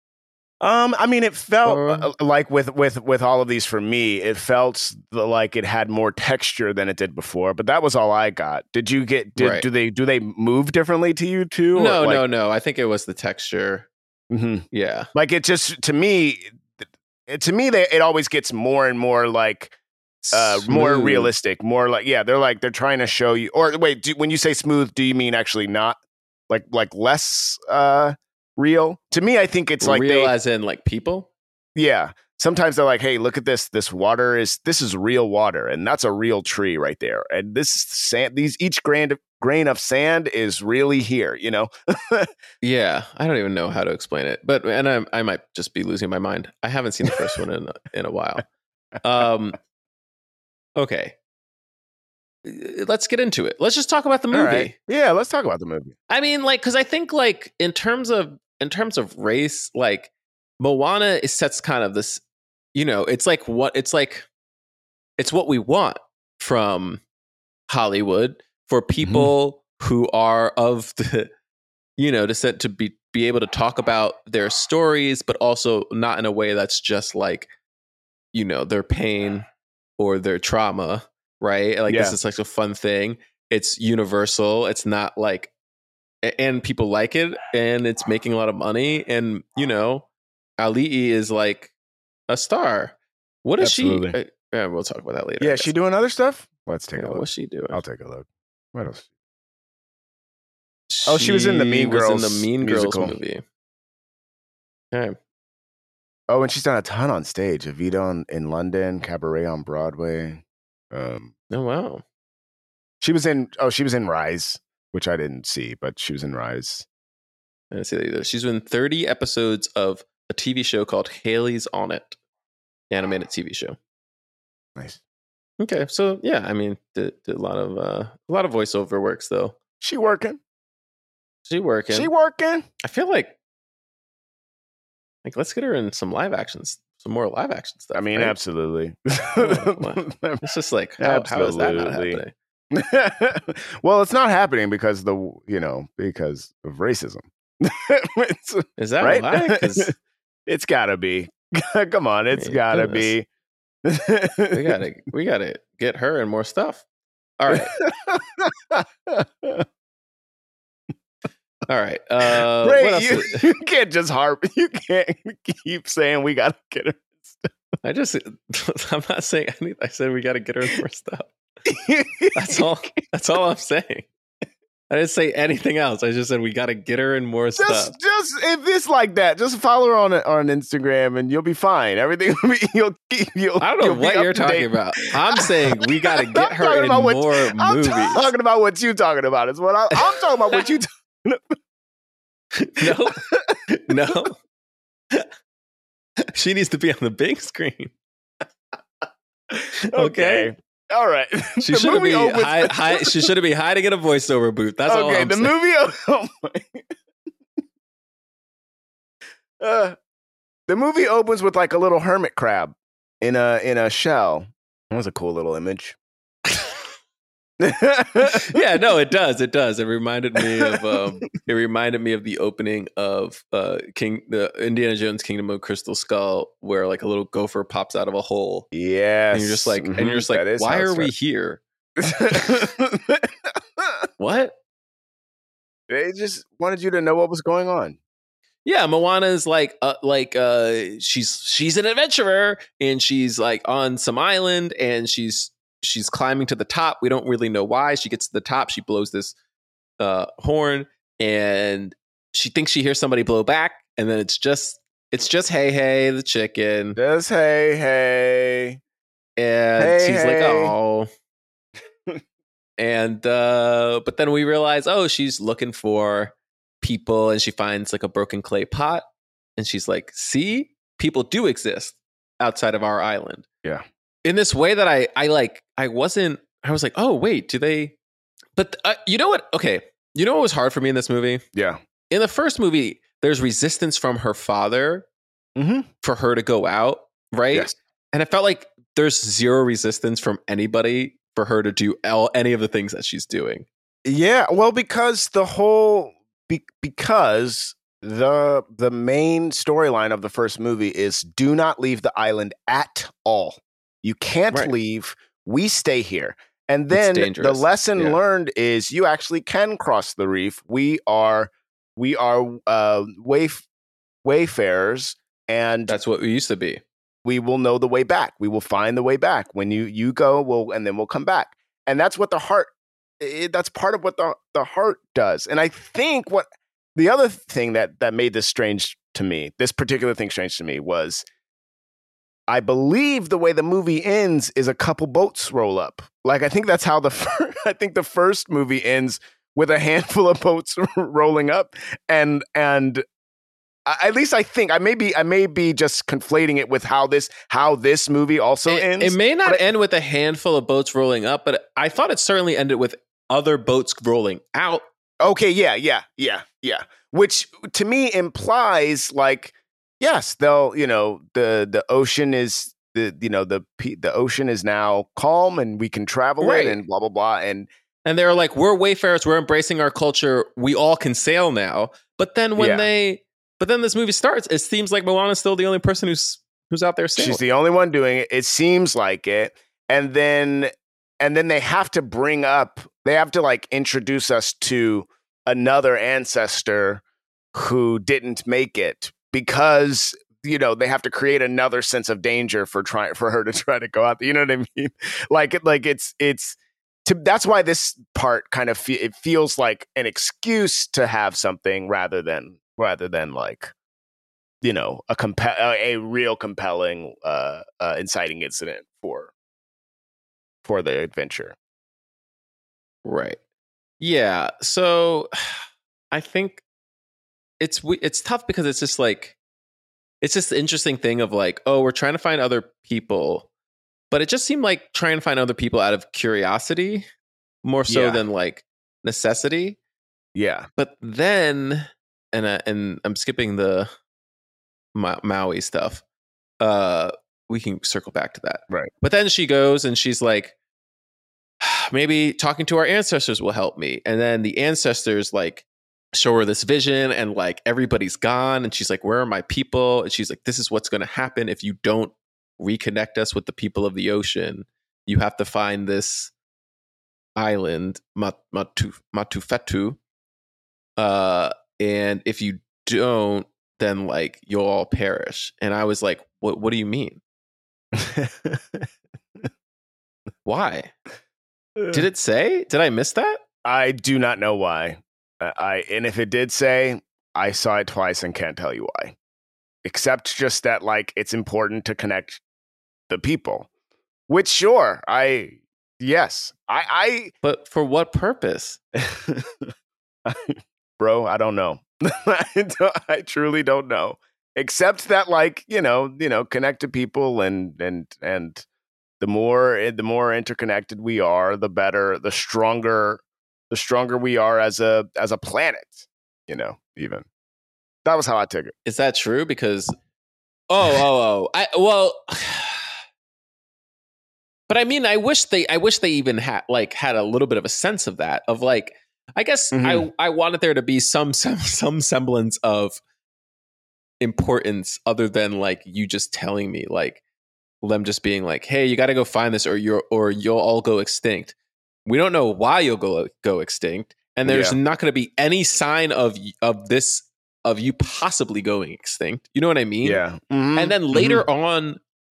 A: I mean, it felt like with all of these, for me, it felt like it had more texture than it did before. But that was all I got. Did you get? Do they move differently to you too?
E: No. I think it was the texture.
A: Mm-hmm.
E: Yeah,
A: like it just to me, it always gets more and more like more realistic, more like they're trying to show you. Or wait, when you say smooth, do you mean actually not like less real? To me, I think it's like
E: real as in like people.
A: Yeah. Sometimes they're like, hey, look at this. This is real water, and that's a real tree right there. And this sand, each grain of sand is really here,
E: Yeah. I don't even know how to explain it. But I might just be losing my mind. I haven't seen the first one in a while. Okay. Let's get into it. Let's just talk about the movie.
A: Right. Yeah, let's talk about the movie.
E: I mean, like, because I think, like, in terms of race, like, Moana sets kind of this, it's what we want from Hollywood for people who are of the, descent, to be able to talk about their stories, but also not in a way that's just like, their pain or their trauma. Right? Like, this is like a fun thing. It's universal. It's not like, and people like it, and it's making a lot of money. And, Ali'i is like a star. What is she? Yeah, we'll talk about that later.
A: Yeah, she doing other stuff? Let's take a look.
E: What's she doing?
A: I'll take a look. What else? She was in the Mean Girls
E: movie. Okay.
A: Oh, and she's done a ton on stage. Evita in London, Cabaret on Broadway.
E: Oh wow.
A: She was in Rise, which I didn't see, but she was in Rise.
E: I didn't see that either. She's in 30 episodes of a TV show called Haley's on It, animated TV show.
A: Nice.
E: Okay, so yeah, I mean, did a lot of voiceover works though.
A: She working.
E: I feel like let's get her in some more live action stuff.
A: I mean,
E: right?
A: Absolutely.
E: It's just like, how is that not happening?
A: Well, it's not happening because of racism.
E: Is that
A: right?
E: why?
A: It's gotta be. Come on, it's gotta be.
E: We gotta get her and more stuff. All right. All right.
A: Ray,
E: What else?
A: you can't just harp. You can't keep saying we gotta get her.
E: I'm not saying anything. I said we gotta get her more stuff. That's all I'm saying. I didn't say anything else. I just said we got to get her in more stuff.
A: Just if it's like that, just follow her on Instagram and you'll be fine. Everything will be,
E: I don't know what you're talking about. I'm saying we got to get her in more movies.
A: I'm talking about what you're talking about. Is what I'm talking about. What you
E: talking about. No. She needs to be on the big screen.
A: Okay. All right.
E: She shouldn't be she shouldn't be hiding in a voiceover booth. That's all I'm saying.
A: The movie opens with like a little hermit crab in a shell. That was a cool little image.
E: Yeah, no, it does. It does. It reminded me of the opening of the Indiana Jones Kingdom of Crystal Skull, where like a little gopher pops out of a hole.
A: Yes.
E: And you're just like, why are we here? What?
A: They just wanted you to know what was going on.
E: Yeah, Moana is she's an adventurer and she's like on some island and she's climbing to the top. We don't really know why. She gets to the top. She blows this horn, and she thinks she hears somebody blow back, and then it's just Hey the chicken.
A: Just Hey.
E: And she's like, oh. And but then we realize, oh, she's looking for people, and she finds like a broken clay pot, and she's like, see, people do exist outside of our island.
A: Yeah.
E: In this way that I was like, oh, wait, do they? But you know what? Okay. You know what was hard for me in this movie?
A: Yeah.
E: In the first movie, there's resistance from her father for her to go out, right?
A: Yes.
E: And I felt like there's zero resistance from anybody for her to do any of the things that she's doing.
A: Yeah. Well, because because the main storyline of the first movie is do not leave the island at all. You can't leave. We stay here. And then the lesson learned is you actually can cross the reef. We are wayfarers, and
E: that's what we used to be.
A: We will know the way back. We will find the way back. When you go, and then we'll come back. And that's what the heart. That's part of what the heart does. And I think what the other thing that made this strange to me, this particular thing strange to me, was I believe the way the movie ends is a couple boats roll up. Like I think that's how the first movie ends, with a handful of boats rolling up, and at least I think I may be just conflating it with how this movie also ends.
E: It may not end with a handful of boats rolling up, but I thought it certainly ended with other boats rolling out.
A: Okay, yeah. Which to me implies like, yes, they'll, the ocean is the ocean is now calm and we can travel in and blah blah blah, and
E: they're like, we're wayfarers, we're embracing our culture, we all can sail now. But then then this movie starts, it seems like Moana's still the only person who's out there sailing.
A: She's the only one doing it. It seems like it, and then they have to like introduce us to another ancestor who didn't make it, because they have to create another sense of danger for her to try to go out. You know what I mean? Like that's why this part kind of it feels like an excuse to have something rather than like a real compelling inciting incident for the adventure.
E: Right. Yeah. So I think it's tough because it's just like, it's just the interesting thing of like, oh, we're trying to find other people, but it just seemed like trying to find other people out of curiosity more so than like necessity.
A: Yeah.
E: But then, and I'm skipping the Maui stuff. We can circle back to that.
A: Right.
E: But then she goes and she's like, maybe talking to our ancestors will help me. And then the ancestors like show her this vision, and like everybody's gone, and she's like, where are my people? And she's like, this is what's going to happen if you don't reconnect us with the people of the ocean, you have to find this island, Matufetu. And if you don't, then like you'll all perish. And I was like, what do you mean? Why? Did it say? Did I miss that?
A: I do not know why. And if it did say, I saw it twice and can't tell you why. Except just that, like, it's important to connect the people. Which, sure, yes.
E: But for what purpose?
A: Bro, I don't know. I truly don't know. Except that, like, you know, connect to people and the more interconnected we are, the better, the stronger we are as a planet, you know, even. That was how I took it.
E: Is that true? Because but I mean, I wish they even had a little bit of a sense of that, of like, I guess I wanted there to be some semblance of importance other than like you just telling me, like them just being like, hey, you got to go find this or you'll all go extinct. We don't know why you'll go extinct. And there's not going to be any sign of you possibly going extinct. You know what I mean?
A: Yeah.
E: And then later on,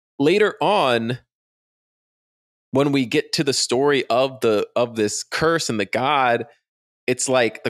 E: when we get to the story of this curse and the god, it's like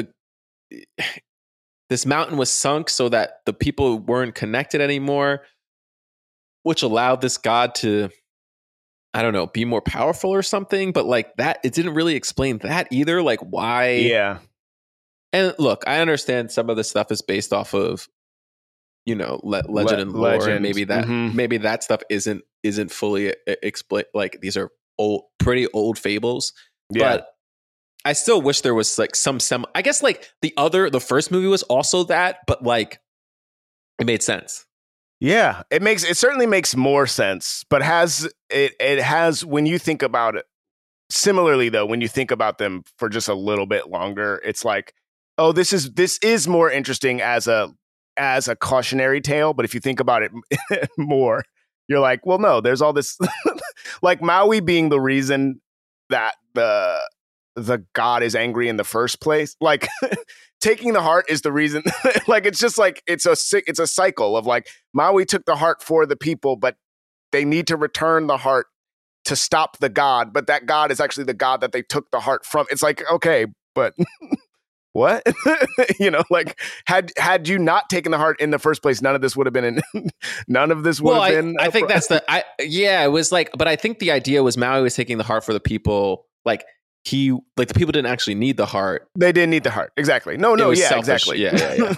E: this mountain was sunk so that the people weren't connected anymore, which allowed this god to, I don't know, be more powerful or something. But like that, it didn't really explain that either. Like why?
A: Yeah.
E: And look, I understand some of the stuff is based off of, you know, legend and lore, and maybe that stuff isn't fully explained. Like these are pretty old fables, but I still wish there was like some. I guess like the first movie was also that, but like it made sense.
A: Yeah, it certainly makes more sense, but it has when you think about it. Similarly, though, when you think about them for just a little bit longer, it's like, oh, this is more interesting as a cautionary tale. But if you think about it more, you're like, well, no, there's all this like Maui being the reason that the god is angry in the first place. Like taking the heart is the reason. Like it's just like it's a cycle of like Maui took the heart for the people, but they need to return the heart to stop the god. But that god is actually the god that they took the heart from. It's like, okay, but what? You know, like had you not taken the heart in the first place, none of this would have been none of this would have been.
E: I think that's it was like, but I think the idea was Maui was taking the heart for the people. Like the people didn't actually need the heart.
A: They didn't need the heart. Exactly. No, yeah, selfish. Exactly.
E: Yeah.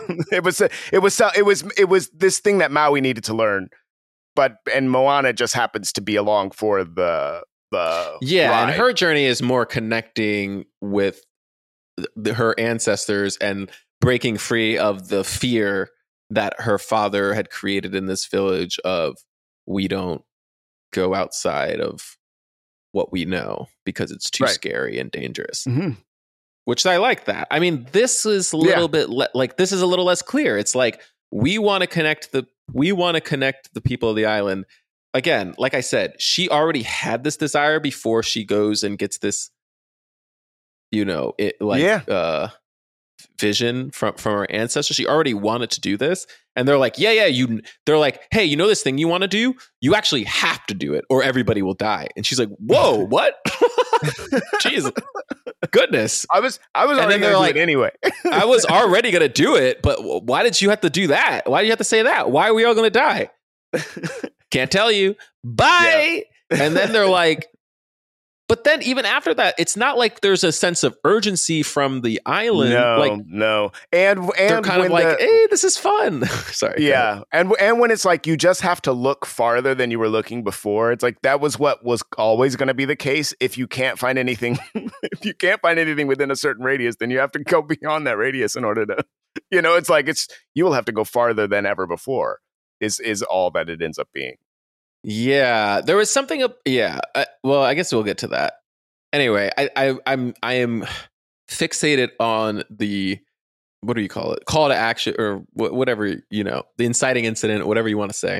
A: It was this thing that Maui needed to learn, and Moana just happens to be along for the ride.
E: And her journey is more connecting with her ancestors and breaking free of the fear that her father had created in this village of, we don't go outside of what we know because it's too scary and dangerous. Which I like that. I mean, this is a little bit this is a little less clear. It's like we want to connect the people of the island. Again, like I said, she already had this desire before she goes and gets this, you know, vision from her ancestors. She already wanted to do this, and they're like, they're like, hey, you know this thing you want to do? You actually have to do it, or everybody will die. And she's like, whoa, what? Jesus, goodness.
A: I was already gonna do it anyway.
E: I was already gonna do it, but why did you have to do that? Why do you have to say that? Why are we all gonna die? Can't tell you. Bye. Yeah. And then they're like, but then even after that, it's not like there's a sense of urgency from the island.
A: No. And
E: they're kind of like, hey, this is fun. Sorry.
A: Yeah. And when it's like you just have to look farther than you were looking before, it's like that was what was always going to be the case. If you can't find anything, within a certain radius, then you have to go beyond that radius in order to, you know, it's like you will have to go farther than ever before is all that it ends up being.
E: Yeah, there was something. Well, I guess we'll get to that. Anyway, I am fixated on the, what do you call it? Call to action or whatever, you know, the inciting incident, whatever you want to say.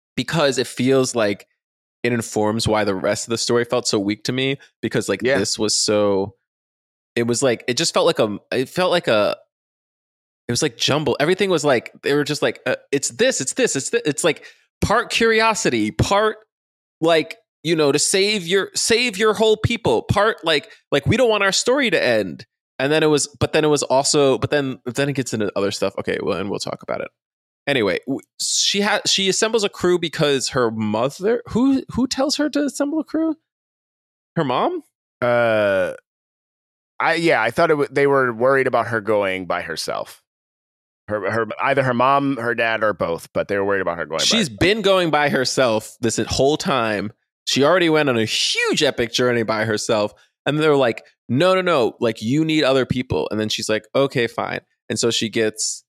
E: because it feels like it informs why the rest of the story felt so weak to me, because like this was so, it was like, it just felt like it was like jumble. Everything was like, they were just like, it's this. It's like part curiosity, part like, you know, to save your whole people, part like we don't want our story to end. And then it was also, but then it gets into other stuff. Okay, well, and we'll talk about it. Anyway, she assembles a crew because her mother, who tells her to assemble a crew? Her mom?
A: I thought they were worried about her going by herself. Her either her mom, her dad, or both, but they were worried about her going.
E: She's been going by herself this whole time. She already went on a huge epic journey by herself, and they're like, no, like you need other people. And then she's like, okay, fine. And so she gets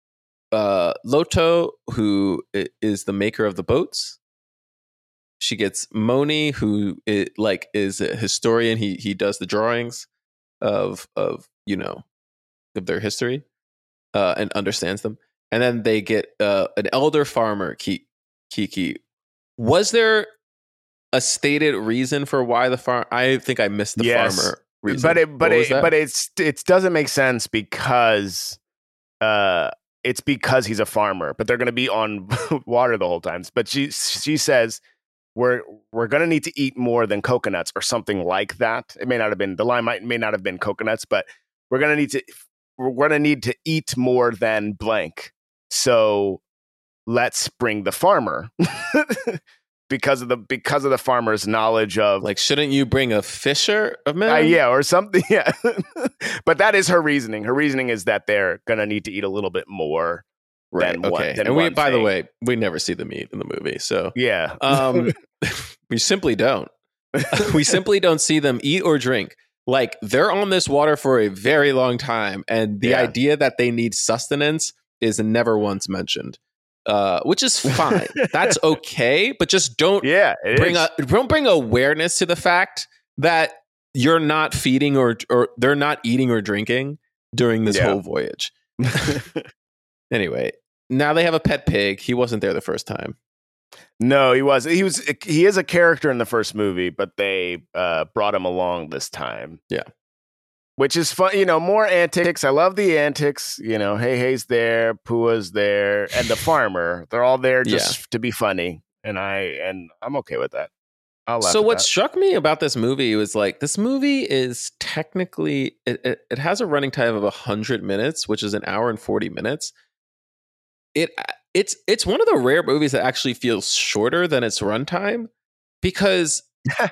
E: Loto, who is the maker of the boats. She gets Moni, who is a historian. He does the drawings of their history and understands them. And then they get an elder farmer, Kiki. Was there a stated reason for why the farm? I think I missed the farmer reason. But it doesn't make sense because
A: it's because he's a farmer, but they're going to be on water the whole time. But she says we're going to need to eat more than coconuts or something like that. It may not have been, the line may not have been coconuts, but we're going to need to eat more than blank. So let's bring the farmer. Because of the farmer's knowledge of, like,
E: shouldn't you bring a fisher of men?
A: Or something. Yeah, but that is her reasoning. Her reasoning is that they're gonna need to eat a little bit more.
E: Right. Okay. And by the way, we never see them eat in the movie. So
A: yeah,
E: we simply don't. We simply don't see them eat or drink. Like, they're on this water for a very long time, and the idea that they need sustenance is never once mentioned. Which is fine. That's okay, but just don't bring awareness to the fact that you're not feeding or they're not eating or drinking during this whole voyage. Anyway, now they have a pet pig. He wasn't there the first time.
A: No, he was. He is a character in the first movie, but they brought him along this time.
E: Yeah.
A: Which is fun, more antics. I love the antics. Hey's there, Pua's there, and the farmer. They're all there just to be funny, and I'm okay with that.
E: So what struck me about this movie was, like, this movie is technically it has a running time of 100 minutes, which is an hour and 40 minutes. It's one of the rare movies that actually feels shorter than its runtime, because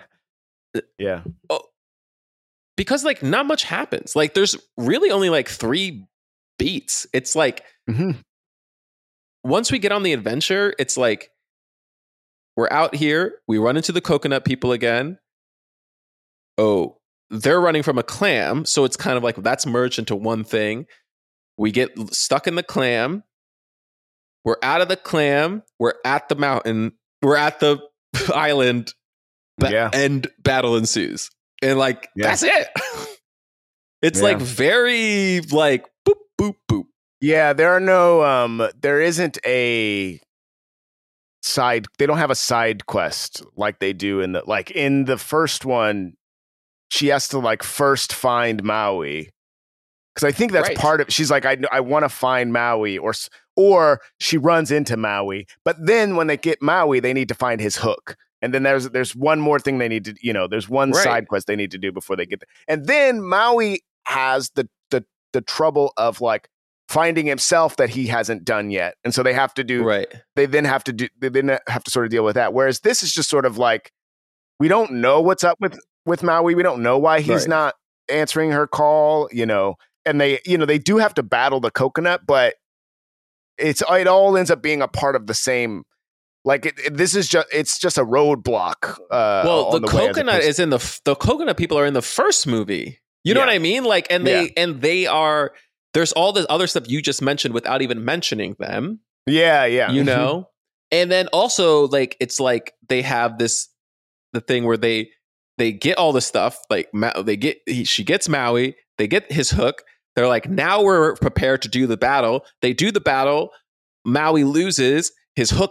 E: because, like, not much happens. Like, there's really only like 3 beats. It's like, once we get on the adventure, it's like, we're out here, we run into the coconut people again. Oh, they're running from a clam. So it's kind of like, that's merged into one thing. We get stuck in the clam. We're out of the clam. We're at the mountain. We're at the island. And battle ensues. And, like, that's it. It's like very, like, boop, boop, boop.
A: Yeah, there are no, there isn't a side, they don't have a side quest like they do in the first one. She has to, like, first find Maui. Because I think that's part of, she's like, I want to find Maui, or she runs into Maui. But then when they get Maui, they need to find his hook. And then there's one more thing they need to, there's one side quest they need to do before they get there. And then Maui has the trouble of, like, finding himself that he hasn't done yet. And so they have to do, they then have to sort of deal with that. Whereas this is just sort of like, we don't know what's up with Maui. We don't know why he's not answering her call, and they do have to battle the coconut, but it all ends up being a part of the same. Like, it's just a roadblock.
E: Well, the coconut is in the coconut people are in the first movie. You know what I mean? Like, and they are, there's all this other stuff you just mentioned without even mentioning them.
A: Yeah.
E: And then also, like, it's like they have the thing where they get all the stuff, like she gets Maui, they get his hook. They're like, now we're prepared to do the battle. They do the battle. Maui loses. His hook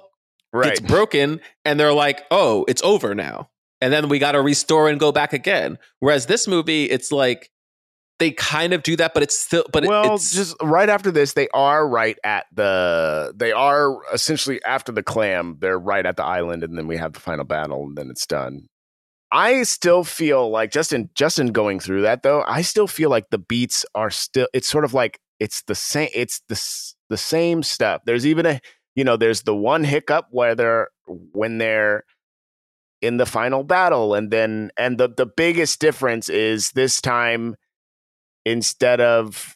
E: gets broken, and they're like, oh, it's over now. And then we got to restore and go back again. Whereas this movie, it's like they kind of do that, but it's still. But it's
A: just right after this, they are essentially after the clam. They're right at the island, and then we have the final battle, and then it's done. I still feel like just in going through that though, I still feel like the beats are still. It's sort of like it's the same. It's the same stuff. There's even there's the one hiccup when they're in the final battle, and the biggest difference is this time, instead of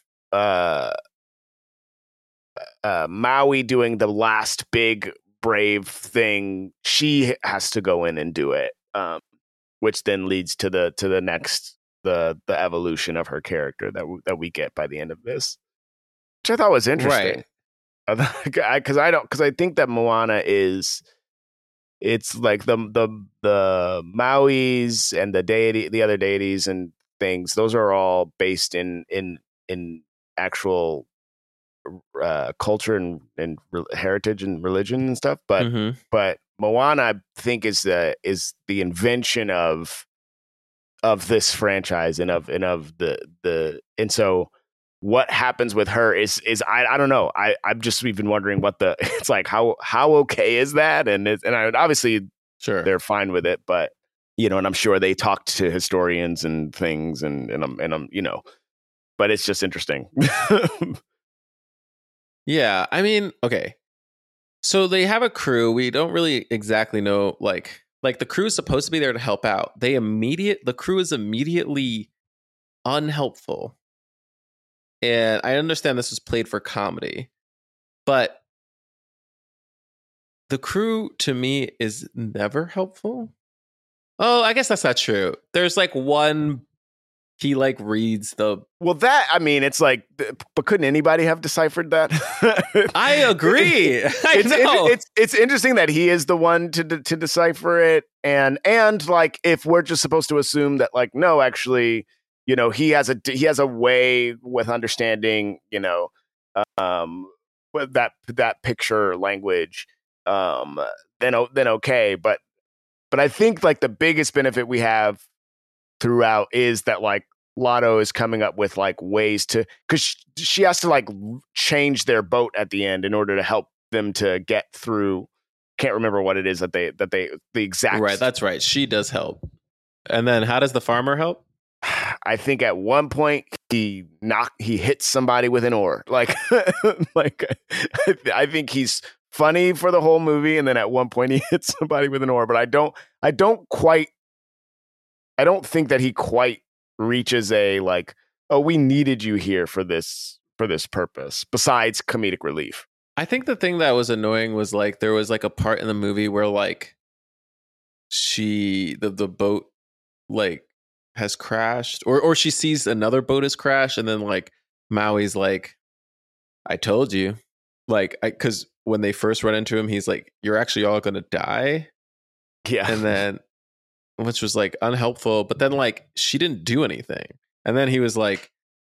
A: Maui doing the last big brave thing, she has to go in and do it, which then leads to the next the evolution of her character that we get by the end of this, which I thought was interesting. Because I think that Moana it's like the Mauis and the other deities and things. Those are all based in actual culture and heritage and religion and stuff. But Moana, I think, is the invention of this franchise and so what happens with her is I don't know. I'm just even wondering it's like how okay is that? And I obviously they're fine with it, but and I'm sure they talked to historians and things and I'm but it's just interesting.
E: Yeah, I mean, okay. So they have a crew. We don't really exactly know like the crew is supposed to be there to help out. The crew is immediately unhelpful. And I understand this was played for comedy, but the crew to me is never helpful. Oh, I guess that's not true. There's like one, he like reads the.
A: Well, that, I mean, it's like, but couldn't anybody have deciphered that?
E: I agree.
A: It's interesting that he is the one to decipher it. And like, if we're just supposed to assume that like, no, actually, he has a way with understanding, with that picture language, then okay. But I think like the biggest benefit we have throughout is that like Lotto is coming up with like ways to, because she has to like change their boat at the end in order to help them to get through. Can't remember what it is that they the exact.
E: Right, that's right. She does help. And then how does the farmer help?
A: I think at one point he hits somebody with an oar. Like, I think he's funny for the whole movie, and then at one point he hits somebody with an oar. But I don't think that he quite reaches a like, oh, we needed you here for this purpose. Besides comedic relief,
E: I think the thing that was annoying was like there was like a part in the movie where like the boat like has crashed, or she sees another boat has crashed, and then like Maui's like, I told you, like, because when they first run into him, he's like, you're actually all gonna die.
A: Yeah.
E: And then, which was like unhelpful, but then like she didn't do anything, and then he was like,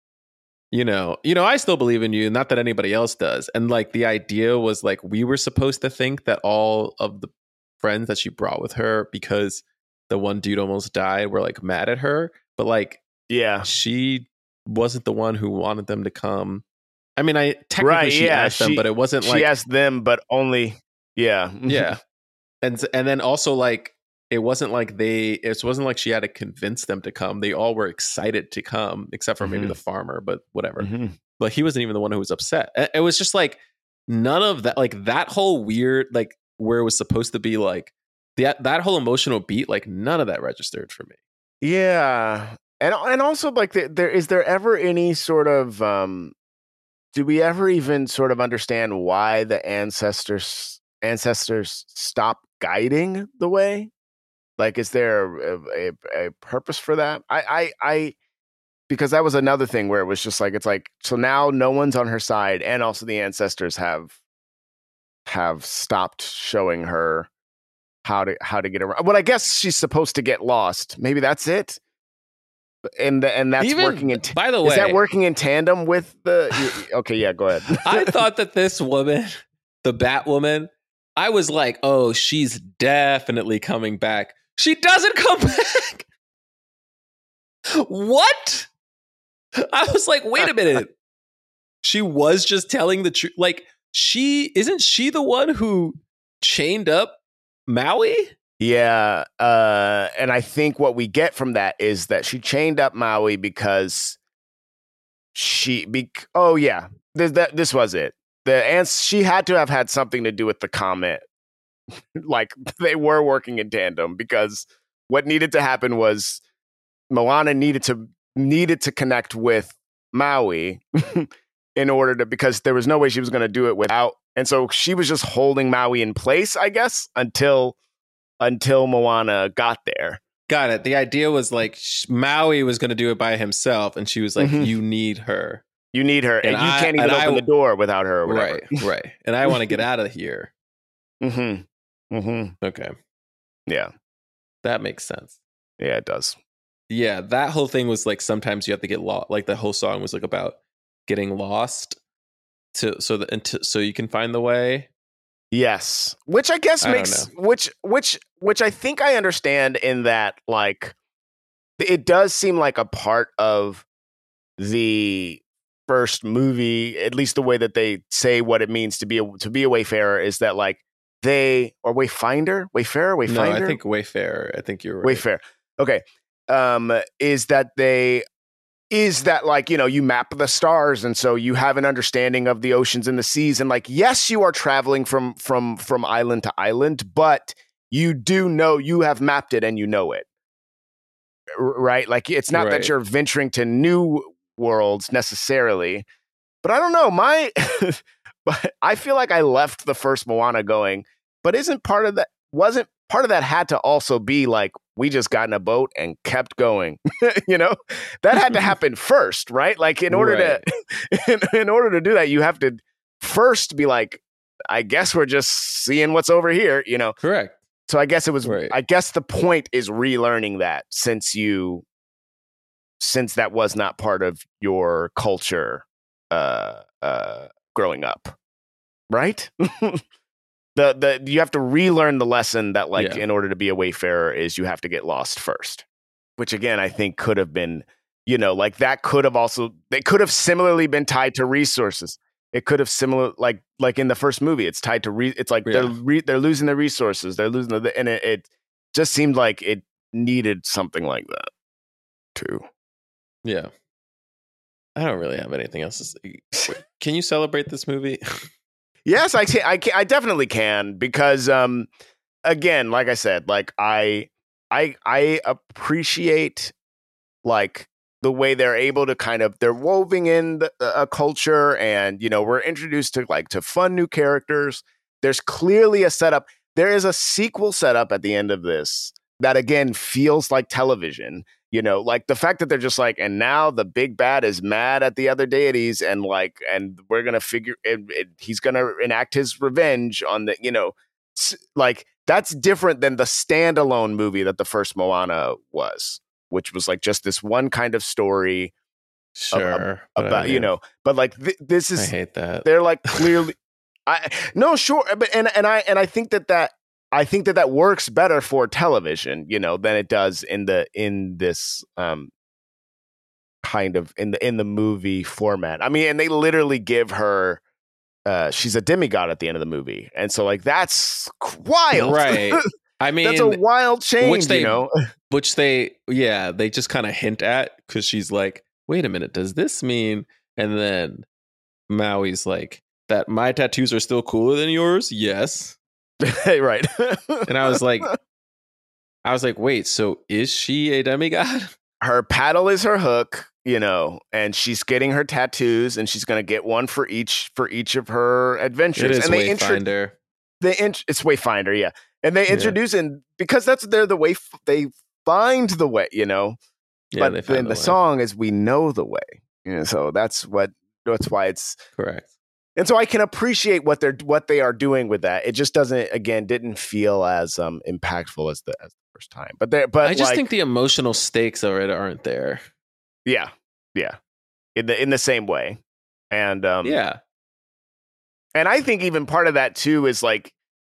E: I still believe in you, not that anybody else does. And like the idea was like we were supposed to think that all of the friends that she brought with her, because the one dude almost died, were like mad at her, but like,
A: yeah,
E: she wasn't the one who wanted them to come. I mean, she asked them, but it wasn't like
A: she asked them, but only, yeah.
E: Yeah. And then also like, it wasn't like she had to convince them to come. They all were excited to come, except for maybe the farmer, but whatever.
A: Mm-hmm.
E: But he wasn't even the one who was upset. It was just like none of that, like that whole weird, like where it was supposed to be like, that whole emotional beat, like none of that registered for me.
A: Yeah, and also like is there ever any sort of do we ever even sort of understand why the ancestors stop guiding the way? Like, is there a purpose for that? I because that was another thing where it was just like, it's like, so now no one's on her side, and also the ancestors have stopped showing her how to get around. Well, I guess she's supposed to get lost. Maybe that's it. And that's even, working in.
E: By the way,
A: is that working in tandem with the? Okay, yeah, go ahead.
E: I thought that this woman, the Batwoman, I was like, oh, she's definitely coming back. She doesn't come back. What? I was like, wait a minute. She was just telling the truth. Like, isn't she the one who chained up Maui?
A: Yeah. And I think what we get from that is that she chained up Maui because oh yeah, this was it. She had to have had something to do with the comet. Like, they were working in tandem, because what needed to happen was Moana needed to connect with Maui in order to, because there was no way she was going to do it without. And so she was just holding Maui in place, I guess, until Moana got there.
E: Got it. The idea was like Maui was going to do it by himself, and she was like, "You need her.
A: You need her, and you can't even open the door without her." Or whatever.
E: Right. And I want to get out of here. Okay.
A: Yeah,
E: that makes sense.
A: Yeah, it does.
E: Yeah, that whole thing was like sometimes you have to get lost. Like the whole song was like about getting lost so you can find the way.
A: Yes, which I guess makes which I think I understand, in that, like, it does seem like a part of the first movie, at least the way that they say what it means to be a wayfarer, is that, like, wayfarer.
E: No, I think wayfarer. I think you're right.
A: Wayfarer. Okay. Is that like, you map the stars, and so you have an understanding of the oceans and the seas, and, like, yes, you are traveling from island to island, but you do know, you have mapped it and you know it, right? Like, it's not that you're venturing to new worlds necessarily, but I don't know, but I feel like I left the first Moana going, but wasn't part of that had to also be like, we just got in a boat and kept going, that had to happen first, right? Like, in order to do that, you have to first be like, I guess we're just seeing what's over here,
E: Correct.
A: So I guess I guess the point is relearning that, since that was not part of your culture, growing up, right? You have to relearn the lesson that, like, in order to be a wayfarer is you have to get lost first, which again, I think could have been, like, that could have also, they could have similarly been tied to resources. It could have like in the first movie, it's tied to it's like they're losing their resources. They're losing and it just seemed like it needed something like that too.
E: Yeah. I don't really have anything else to say. Can you celebrate this movie?
A: Yes, I can. I definitely can, because again, like I said, like, I appreciate, like, the way they're able to they're woven in a culture, and we're introduced to fun new characters. There's clearly a setup. There is a sequel setup at the end of this that, again, feels like television. Like the fact that they're just like, and now the big bad is mad at the other deities, and we're gonna figure he's gonna enact his revenge on the, like, that's different than the standalone movie that the first Moana was, which was like just this one kind of story.
E: Sure.
A: About, but like this is,
E: I hate that.
A: They're like clearly, sure. But, and I think that works better for television, than it does in this kind of in the movie format. I mean, and they literally give her, she's a demigod at the end of the movie, and so, like, that's wild,
E: right? I mean,
A: that's a wild change,
E: which they just kind of hint at, because she's like, wait a minute, does this mean? And then Maui's like, that my tattoos are still cooler than yours? Yes.
A: Right.
E: And I was like, wait, so is she a demigod?
A: Her paddle is her hook, and she's getting her tattoos, and she's going to get one for each of her adventures.
E: It is
A: and
E: Wayfinder.
A: It's Wayfinder, yeah. And they introduce in, because they're the way they find the way,
E: Yeah,
A: but then the song is "We Know the Way," so that's why it's
E: correct.
A: And so I can appreciate what they are doing with that. It just didn't feel as impactful as the first time. But
E: I just think the emotional stakes of it aren't there.
A: Yeah, in the same way, and
E: yeah.
A: And I think even part of that too is like,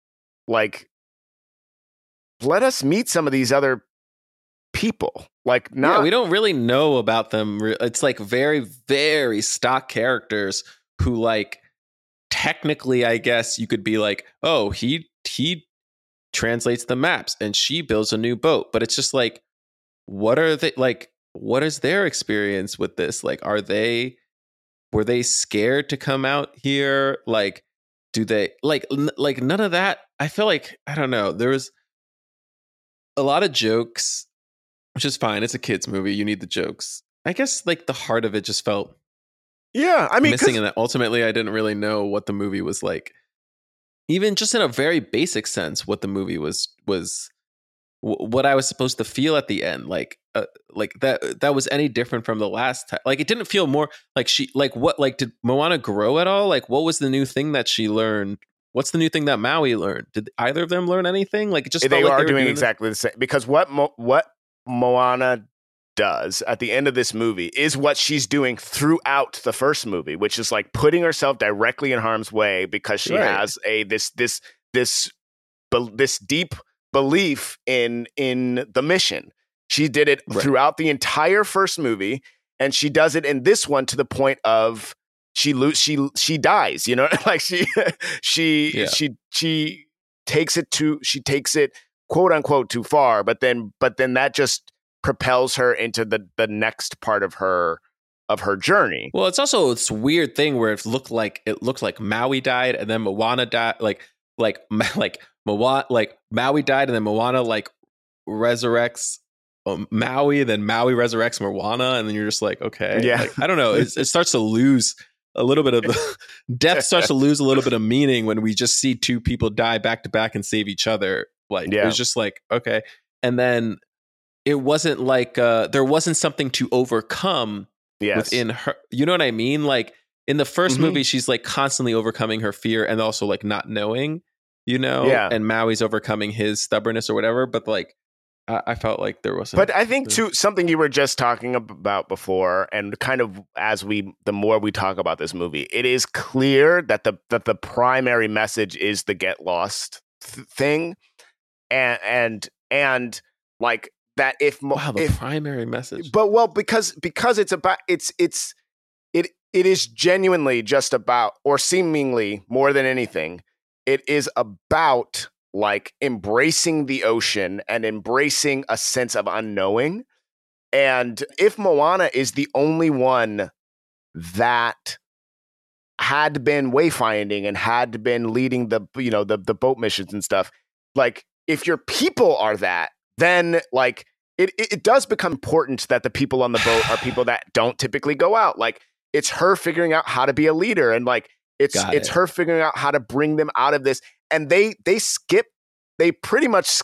A: like, let us meet some of these other people. Like, not
E: Yeah, we don't really know about them. It's like very, very stock characters who, like, technically, I guess you could be like, oh, he translates the maps and she builds a new boat. But it's just like, what are they like? What is their experience with this? Like, were they scared to come out here? Like, do they like none of that? I feel like, I don't know. There was a lot of jokes, which is fine. It's a kids movie. You need the jokes. I guess like the heart of it just felt
A: I mean,
E: missing in that. Ultimately, I didn't really know what the movie was like. Even just in a very basic sense, what the movie was what I was supposed to feel at the end, like that was any different from the last time. Like, it didn't feel more like did Moana grow at all? Like, what was the new thing that she learned? What's the new thing that Maui learned? Did either of them learn anything? Like, it just
A: they
E: felt like
A: are doing exactly the same, because what Moana does at the end of this movie is what she's doing throughout the first movie, which is like putting herself directly in harm's way because she has this deep belief in the mission. She did it throughout the entire first movie, and she does it in this one to the point of she dies, you know, like she takes it quote unquote too far, but then that just propels her into the next part of her journey.
E: Well, it's also this weird thing where it looked like Maui died and then Moana died, like Maui died and then Moana like resurrects Maui, then Maui resurrects Moana, and then you're just like, okay, like, I don't know. It starts to lose a little bit of the death starts to lose a little bit of meaning when we just see two people die back to back and save each other. Like, it was just like, okay. And then it wasn't like there wasn't something to overcome within her. You know what I mean? Like, in the first movie, she's like constantly overcoming her fear and also like not knowing, you know, and Maui's overcoming his stubbornness or whatever. But like, I felt like there wasn't.
A: But I think too, something you were just talking about before, and kind of the more we talk about this movie, it is clear that the primary message is the get lost thing, and like that. The
E: primary message,
A: because it's about it is genuinely just about, or seemingly more than anything, it is about like embracing the ocean and embracing a sense of unknowing. And if Moana is the only one that had been wayfinding and had been leading the boat missions and stuff, like, if your people are that, then like it does become important that the people on the boat are people that don't typically go out. Like, it's her figuring out how to be a leader, and like it's her figuring out how to bring them out of this. And they pretty much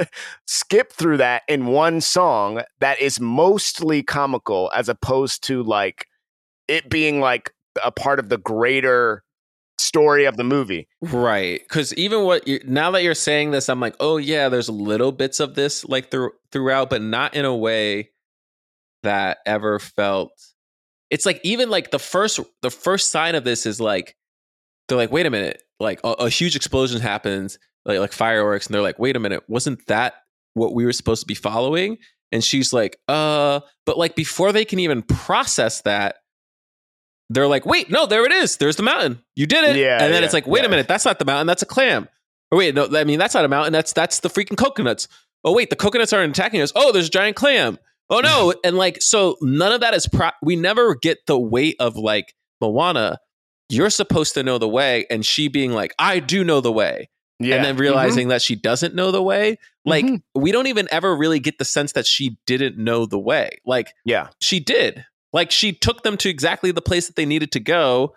A: skip through that in one song that is mostly comical, as opposed to like it being like a part of the greater story of the movie.
E: Right. Because even now that you're saying this, I'm like, oh yeah, there's little bits of this like throughout, but not in a way that ever felt. It's like, even like the first sign of this is like, they're like, wait a minute, like a huge explosion happens, like fireworks, and they're like, wait a minute, wasn't that what we were supposed to be following? And she's like, but like before they can even process that, they're like, wait, no, there it is. There's the mountain. You did it. Yeah, and then it's like, wait a minute, that's not the mountain, that's a clam. Or wait, no, I mean, that's not a mountain, that's the freaking coconuts. Oh wait, the coconuts aren't attacking us. Oh, there's a giant clam. Oh no. And like, so none of that is we never get the weight of like Moana, you're supposed to know the way, and she being like, I do know the way. Yeah. And then realizing that she doesn't know the way. Like, we don't even ever really get the sense that she didn't know the way. Like, she did. Like, she took them to exactly the place that they needed to go,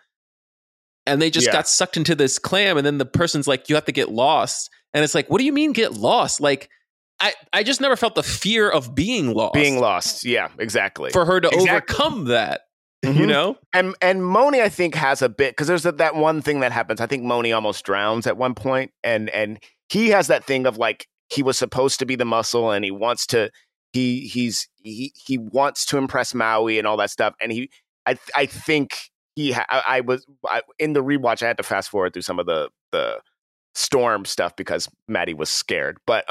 E: and they just got sucked into this clam, and then the person's like, you have to get lost. And it's like, what do you mean get lost? Like, I just never felt the fear of being lost.
A: Being lost, yeah, exactly.
E: For her to overcome that. You know,
A: and Moni, I think, has a bit, because there's that one thing that happens. I think Moni almost drowns at one point, and he has that thing of like, he was supposed to be the muscle, and he wants to he wants to impress Maui and all that stuff. And I think I was in the rewatch, I had to fast forward through some of the storm stuff because Maddie was scared. But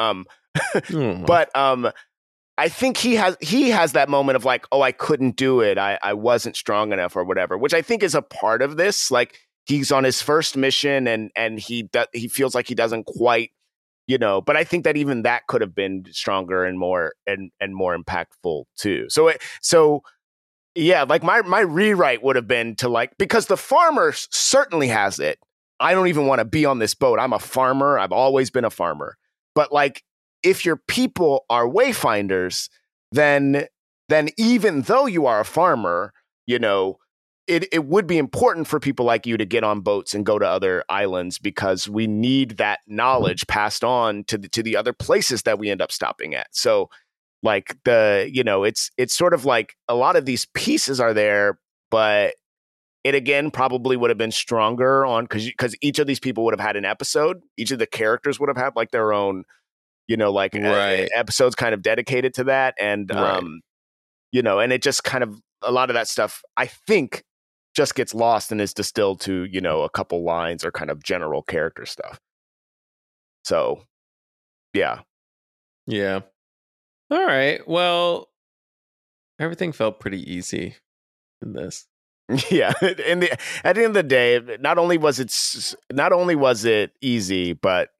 A: I think he has that moment of like, oh, I couldn't do it. I wasn't strong enough or whatever, which I think is a part of this. Like he's on his first mission and he feels like he doesn't quite, but I think that even that could have been stronger and more impactful too. So yeah, like my rewrite would have been to like, because the farmer certainly has it. I don't even want to be on this boat. I'm a farmer. I've always been a farmer. But like, if your people are wayfinders, then even though you are a farmer, it would be important for people like you to get on boats and go to other islands because we need that knowledge passed on to the other places that we end up stopping at. So like it's sort of like a lot of these pieces are there, but it again probably would have been stronger on because each of these people would have had an episode. Each of the characters would have had like their own, episodes kind of dedicated to that. And, and it just kind of, a lot of that stuff, I think, just gets lost and is distilled to, a couple lines or kind of general character stuff. So, yeah.
E: Yeah. All right. Well, everything felt pretty easy in this.
A: Yeah. At the end of the day, not only was it easy, but,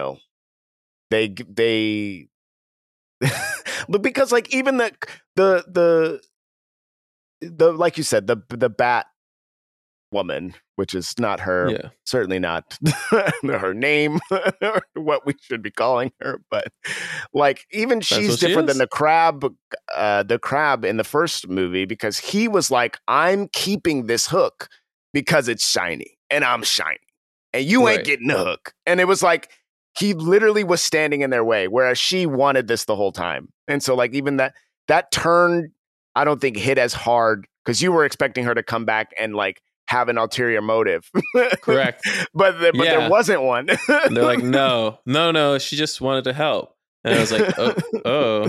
A: they but because like even the like you said, the bat woman, which is not her, certainly not her name or what we should be calling her, but like even she's different than the crab in the first movie, because he was like, I'm keeping this hook because it's shiny and I'm shiny and you ain't getting the hook. And it was like he literally was standing in their way, whereas she wanted this the whole time. And so like even that turn, I don't think hit as hard because you were expecting her to come back and like have an ulterior motive.
E: Correct.
A: but there wasn't one.
E: And they're like, no, she just wanted to help. And I was like, oh.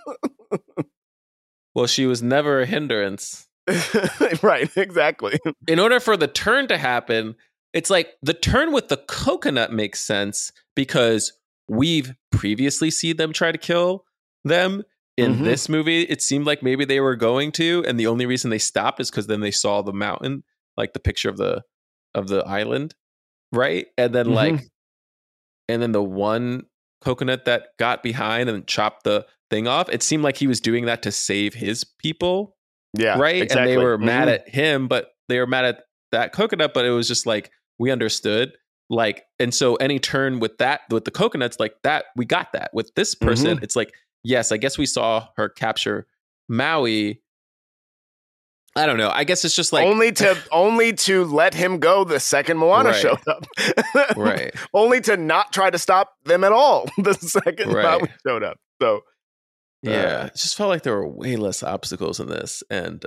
E: Well, she was never a hindrance.
A: Right, exactly.
E: In order for the turn to happen, it's like the turn with the coconut makes sense because we've previously seen them try to kill them. In this movie, it seemed like maybe they were going to, and the only reason they stopped is because then they saw the mountain, like the picture of the island, right? And then and then the one coconut that got behind and chopped the thing off. It seemed like he was doing that to save his people, right? Exactly. And they were mad at him, but they were mad at that coconut. But it was just like we understood, like, and so any turn with the coconuts, like that, we got that with this person. It's like, yes, I guess we saw her capture Maui. I don't know. I guess it's just like
A: only to let him go the second Moana showed up.
E: Right.
A: Only to not try to stop them at all the second Maui showed up. So
E: yeah, it just felt like there were way less obstacles in this, and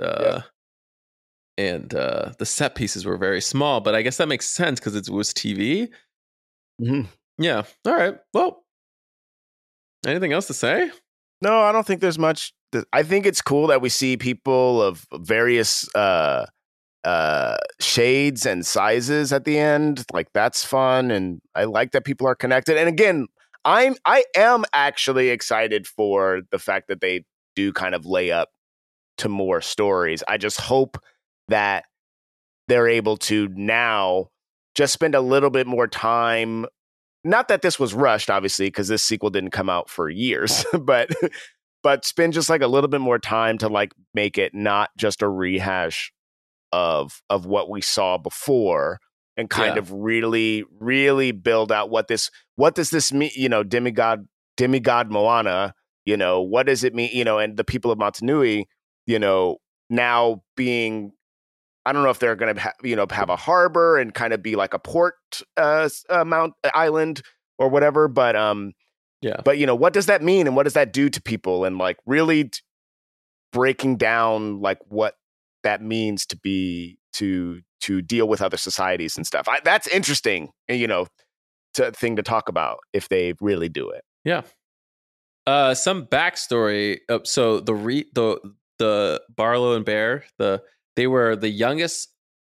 E: the set pieces were very small. But I guess that makes sense because it was TV. Yeah. All right. Well, anything else to say?
A: No, I don't think there's much. I think it's cool that we see people of various shades and sizes at the end. Like that's fun, and I like that people are connected. And again, I am actually excited for the fact that they do kind of lay up to more stories. I just hope that they're able to now just spend a little bit more time. Not that this was rushed, obviously, because this sequel didn't come out for years, but spend just like a little bit more time to like make it not just a rehash of what we saw before, and kind of really, really build out what does this mean? Demigod Moana. What does it mean? And the people of Motunui, now being. I don't know if they're going to have a harbor and kind of be like a port island or whatever, but what does that mean and what does that do to people, and like really breaking down like what that means to deal with other societies and stuff. That's interesting, thing to talk about if they really do it.
E: Yeah. Some backstory. So the Barlow and Bear, they were the youngest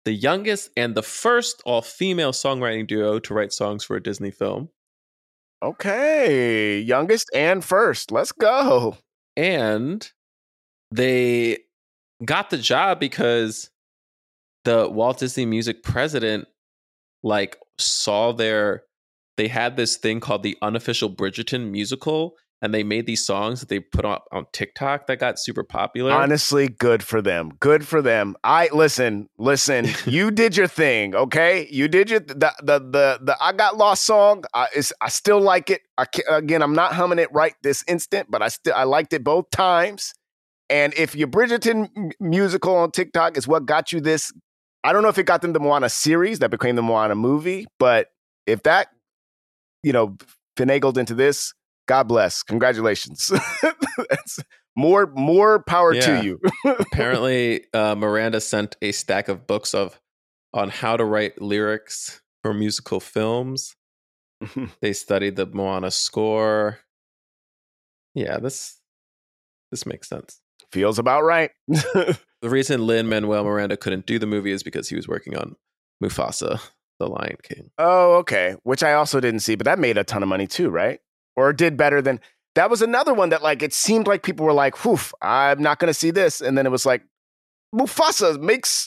E: the youngest and the first all-female songwriting duo to write songs for a Disney film.
A: Okay, youngest and first. Let's go.
E: And they got the job because the Walt Disney Music president saw they had this thing called the Unofficial Bridgerton musical, and they made these songs that they put on TikTok that got super popular.
A: Honestly, good for them. Good for them. Listen. You did your thing, okay? You did the I Got Lost song. I still like it. I'm not humming it right this instant, but I liked it both times. And if your Bridgerton musical on TikTok is what got you this, I don't know if it got them the Moana series that became the Moana movie, but if that, finagled into this, God bless. Congratulations. That's more power to you.
E: Apparently, Miranda sent a stack of books on how to write lyrics for musical films. They studied the Moana score. Yeah, this makes sense.
A: Feels about right.
E: The reason Lin-Manuel Miranda couldn't do the movie is because he was working on Mufasa, the Lion King.
A: Oh, okay. Which I also didn't see, but that made a ton of money too, right? Or did better than... That was another one that it seemed like people were like, whew, I'm not going to see this. And then it was like, Mufasa makes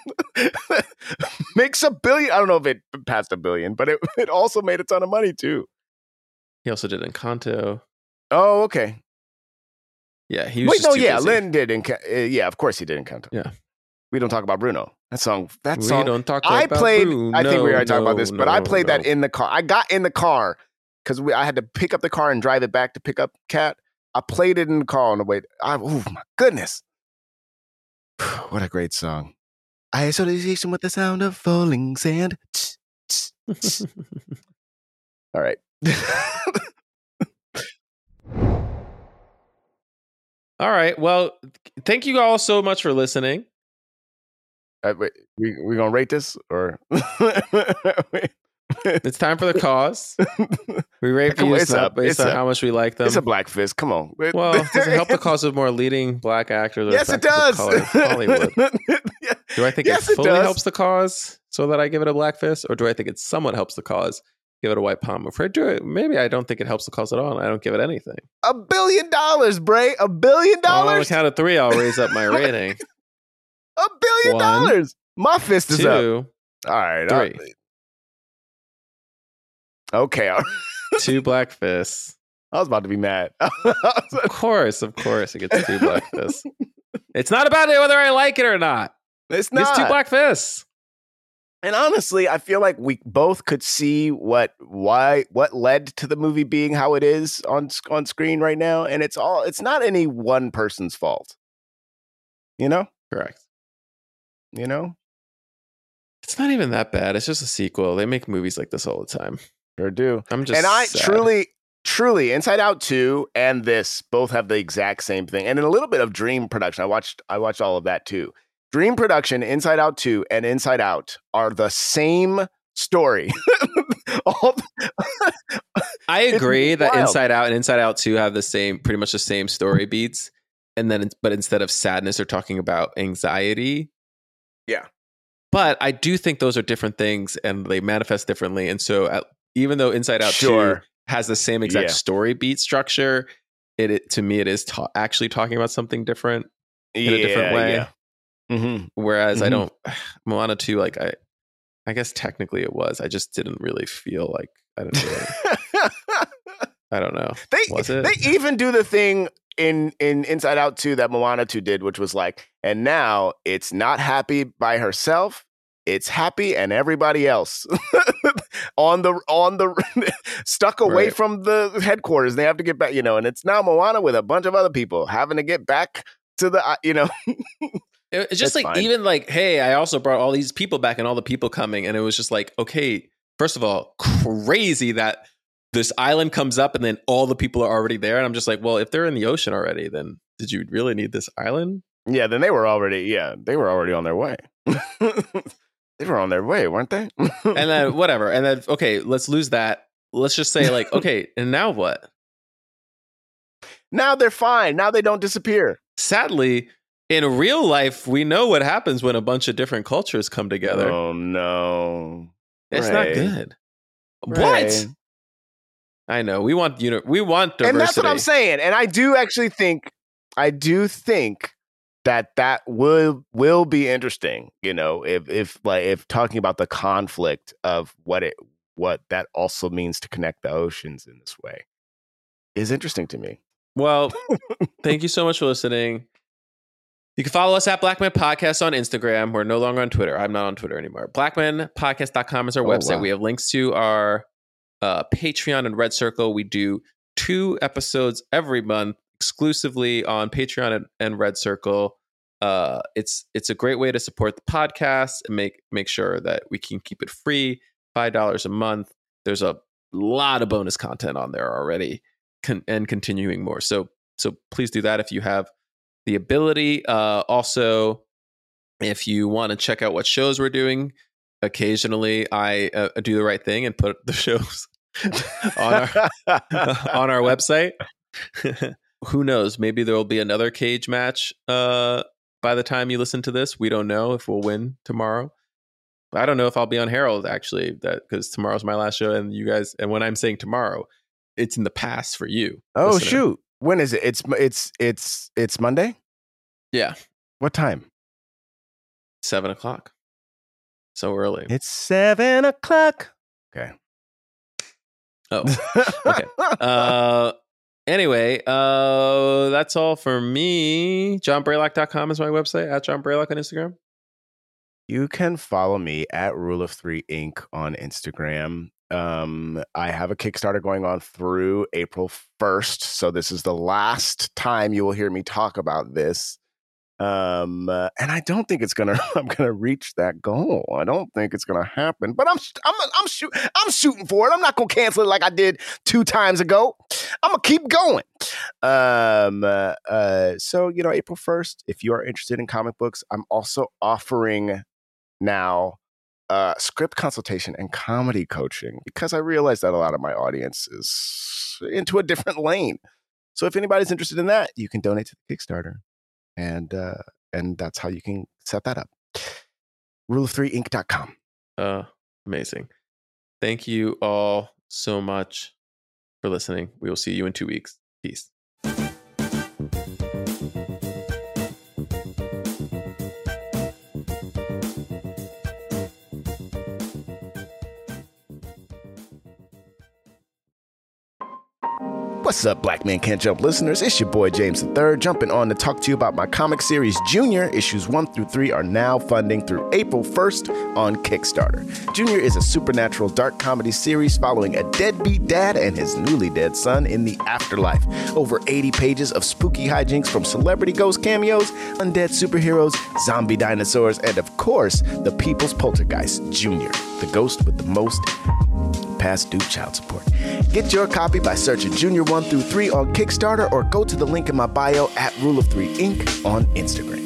A: $1 billion. I don't know if it passed $1 billion, but it also made a ton of money too.
E: He also did Encanto.
A: Oh, okay.
E: Yeah, he was busy.
A: Lin did Encanto. Yeah, of course he did Encanto.
E: Yeah.
A: We don't talk about Bruno. That song.
E: We don't talk about Bruno.
A: I think we already talked about this, but I played that in the car. I got in the car because I had to pick up the car and drive it back to pick up Kat. I played it in the car on the way. Oh my goodness. What a great song. Isolation with the sound of falling sand. All right.
E: All right. Well, thank you all so much for listening.
A: Wait, we going to rate this or?
E: It's time for the cause. We rate these up based on how much we like them.
A: It's a black fist. Come on.
E: Well, does it help the cause of more leading black actors?
A: Yes, it does.
E: Hollywood. Do I think it fully helps the cause so that I give it a black fist? Or do I think it somewhat helps the cause? Give it a white palm. Maybe I don't think it helps the cause at all, and I don't give it anything.
A: $1 billion, Bray. $1 billion?
E: On the count of 3, I'll raise up my rating.
A: $1 billion.
E: 1,
A: my fist is
E: 2,
A: up. All right.
E: 3.
A: Okay.
E: 2 black fists.
A: I was about to be mad.
E: Of course, it gets 2 black fists. It's not about whether I like it or not.
A: It's not.
E: It's 2 black fists.
A: And honestly, I feel like we both could see what led to the movie being how it is on screen right now, and it's not any one person's fault.
E: Correct. It's not even that bad. It's just a sequel. They make movies like this all the time.
A: Sure do.
E: I'm just
A: sad. Truly, Inside Out 2 and this both have the exact same thing, and in a little bit of Dream production. I watched all of that too. Dream production, Inside Out 2 and Inside Out are the same story.
E: I agree that Inside Out and Inside Out 2 have pretty much the same story beats. But instead of sadness, they're talking about anxiety.
A: Yeah.
E: But I do think those are different things and they manifest differently. And so even though Inside Out 2 has the same exact story beat structure, to me, it is actually talking about something different in a different way.
A: Yeah. Mm-hmm.
E: Whereas I don't, Moana 2, I guess technically it was. I just didn't really feel like, I don't know.
A: They even do the thing in Inside Out 2 that Moana 2 did, which was and now it's not happy by herself. It's happy and everybody else on the stuck away from the headquarters. They have to get back, and it's now Moana with a bunch of other people having to get back to the,
E: It's just even hey, I also brought all these people back and all the people coming. And it was just okay, first of all, crazy that this island comes up and then all the people are already there. And I'm just well, if they're in the ocean already, then did you really need this island?
A: Yeah, then they were already on their way. They were on their way, weren't they?
E: And then whatever. And then, okay, let's lose that. Let's just say okay, and now what?
A: Now they're fine. Now they don't disappear.
E: Sadly, In real life, we know what happens when a bunch of different cultures come together.
A: Oh no,
E: It's
A: Ray.
E: not good.
A: Ray.
E: What? I know. We want diversity.
A: And that's what I'm saying. And I do think that will be interesting. You know, if talking about the conflict of what that also means to connect the oceans in this way is interesting to me.
E: Well, thank you so much for listening. You can follow us at Blackman Podcast on Instagram. We're no longer on Twitter. I'm not on Twitter anymore. BlackmanPodcast.com is our website.
A: Wow.
E: We have links to our Patreon and Red Circle. We do 2 episodes every month exclusively on Patreon and Red Circle. It's a great way to support the podcast and make sure that we can keep it free. $5 a month. There's a lot of bonus content on there already, and continuing more. So please do that if you have the ability. Also, if you want to check out what shows we're doing, occasionally I do the right thing and put the shows on our website. Who knows? Maybe there will be another cage match by the time you listen to this. We don't know if we'll win tomorrow. I don't know if I'll be on Herald actually, because tomorrow's my last show, and you guys. And when I'm saying tomorrow, it's in the past for you.
A: Oh
E: listener.
A: shoot! When is it? It's Monday.
E: Yeah,
A: What time?
E: 7:00. So early.
A: It's 7:00. Okay.
E: Oh, okay. Anyway, that's all for me. JohnBraylock.com is my website. At John Braylock on Instagram.
A: You can follow me at Rule of 3 Inc. on Instagram. I have a Kickstarter going on through April 1st. So this is the last time you will hear me talk about this. And I don't think I'm gonna reach that goal. I don't think it's gonna happen, but I'm shooting for it. I'm not gonna cancel it like I did 2 times ago. I'm gonna keep going. So April 1st, if you are interested in comic books, I'm also offering now script consultation and comedy coaching, because I realize that a lot of my audience is into a different lane. So if anybody's interested in that, you can donate to the Kickstarter. And that's how you can set that up. Rule3inc.com.
E: Amazing. Thank you all so much for listening. We will see you in 2 weeks. Peace.
A: What's up, Black Man Can't Jump listeners? It's your boy James III, jumping on to talk to you about my comic series Junior. Issues 1 through 3 are now funding through April 1st on Kickstarter. Junior is a supernatural dark comedy series following a deadbeat dad and his newly dead son in the afterlife. Over 80 pages of spooky hijinks from celebrity ghost cameos, undead superheroes, zombie dinosaurs, and of course, the people's poltergeist, Junior, the ghost with the most past due child support. Get your copy by searching Junior 1 through 3 on Kickstarter, or go to the link in my bio at Rule of 3 Inc. on Instagram.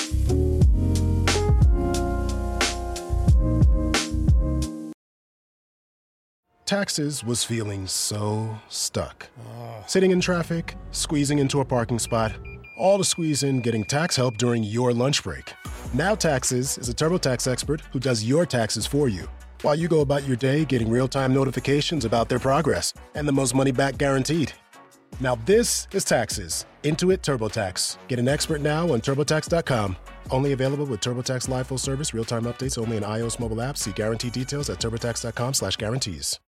I: Taxes was feeling so stuck. Sitting in traffic, squeezing into a parking spot, all to squeeze in getting tax help during your lunch break. Now Taxes is a TurboTax expert who does your taxes for you, while you go about your day getting real-time notifications about their progress and the most money back guaranteed. Now this is Taxes. Intuit TurboTax. Get an expert now on TurboTax.com. Only available with TurboTax Live Full Service, real-time updates only in iOS mobile apps. See guarantee details at TurboTax.com/guarantees.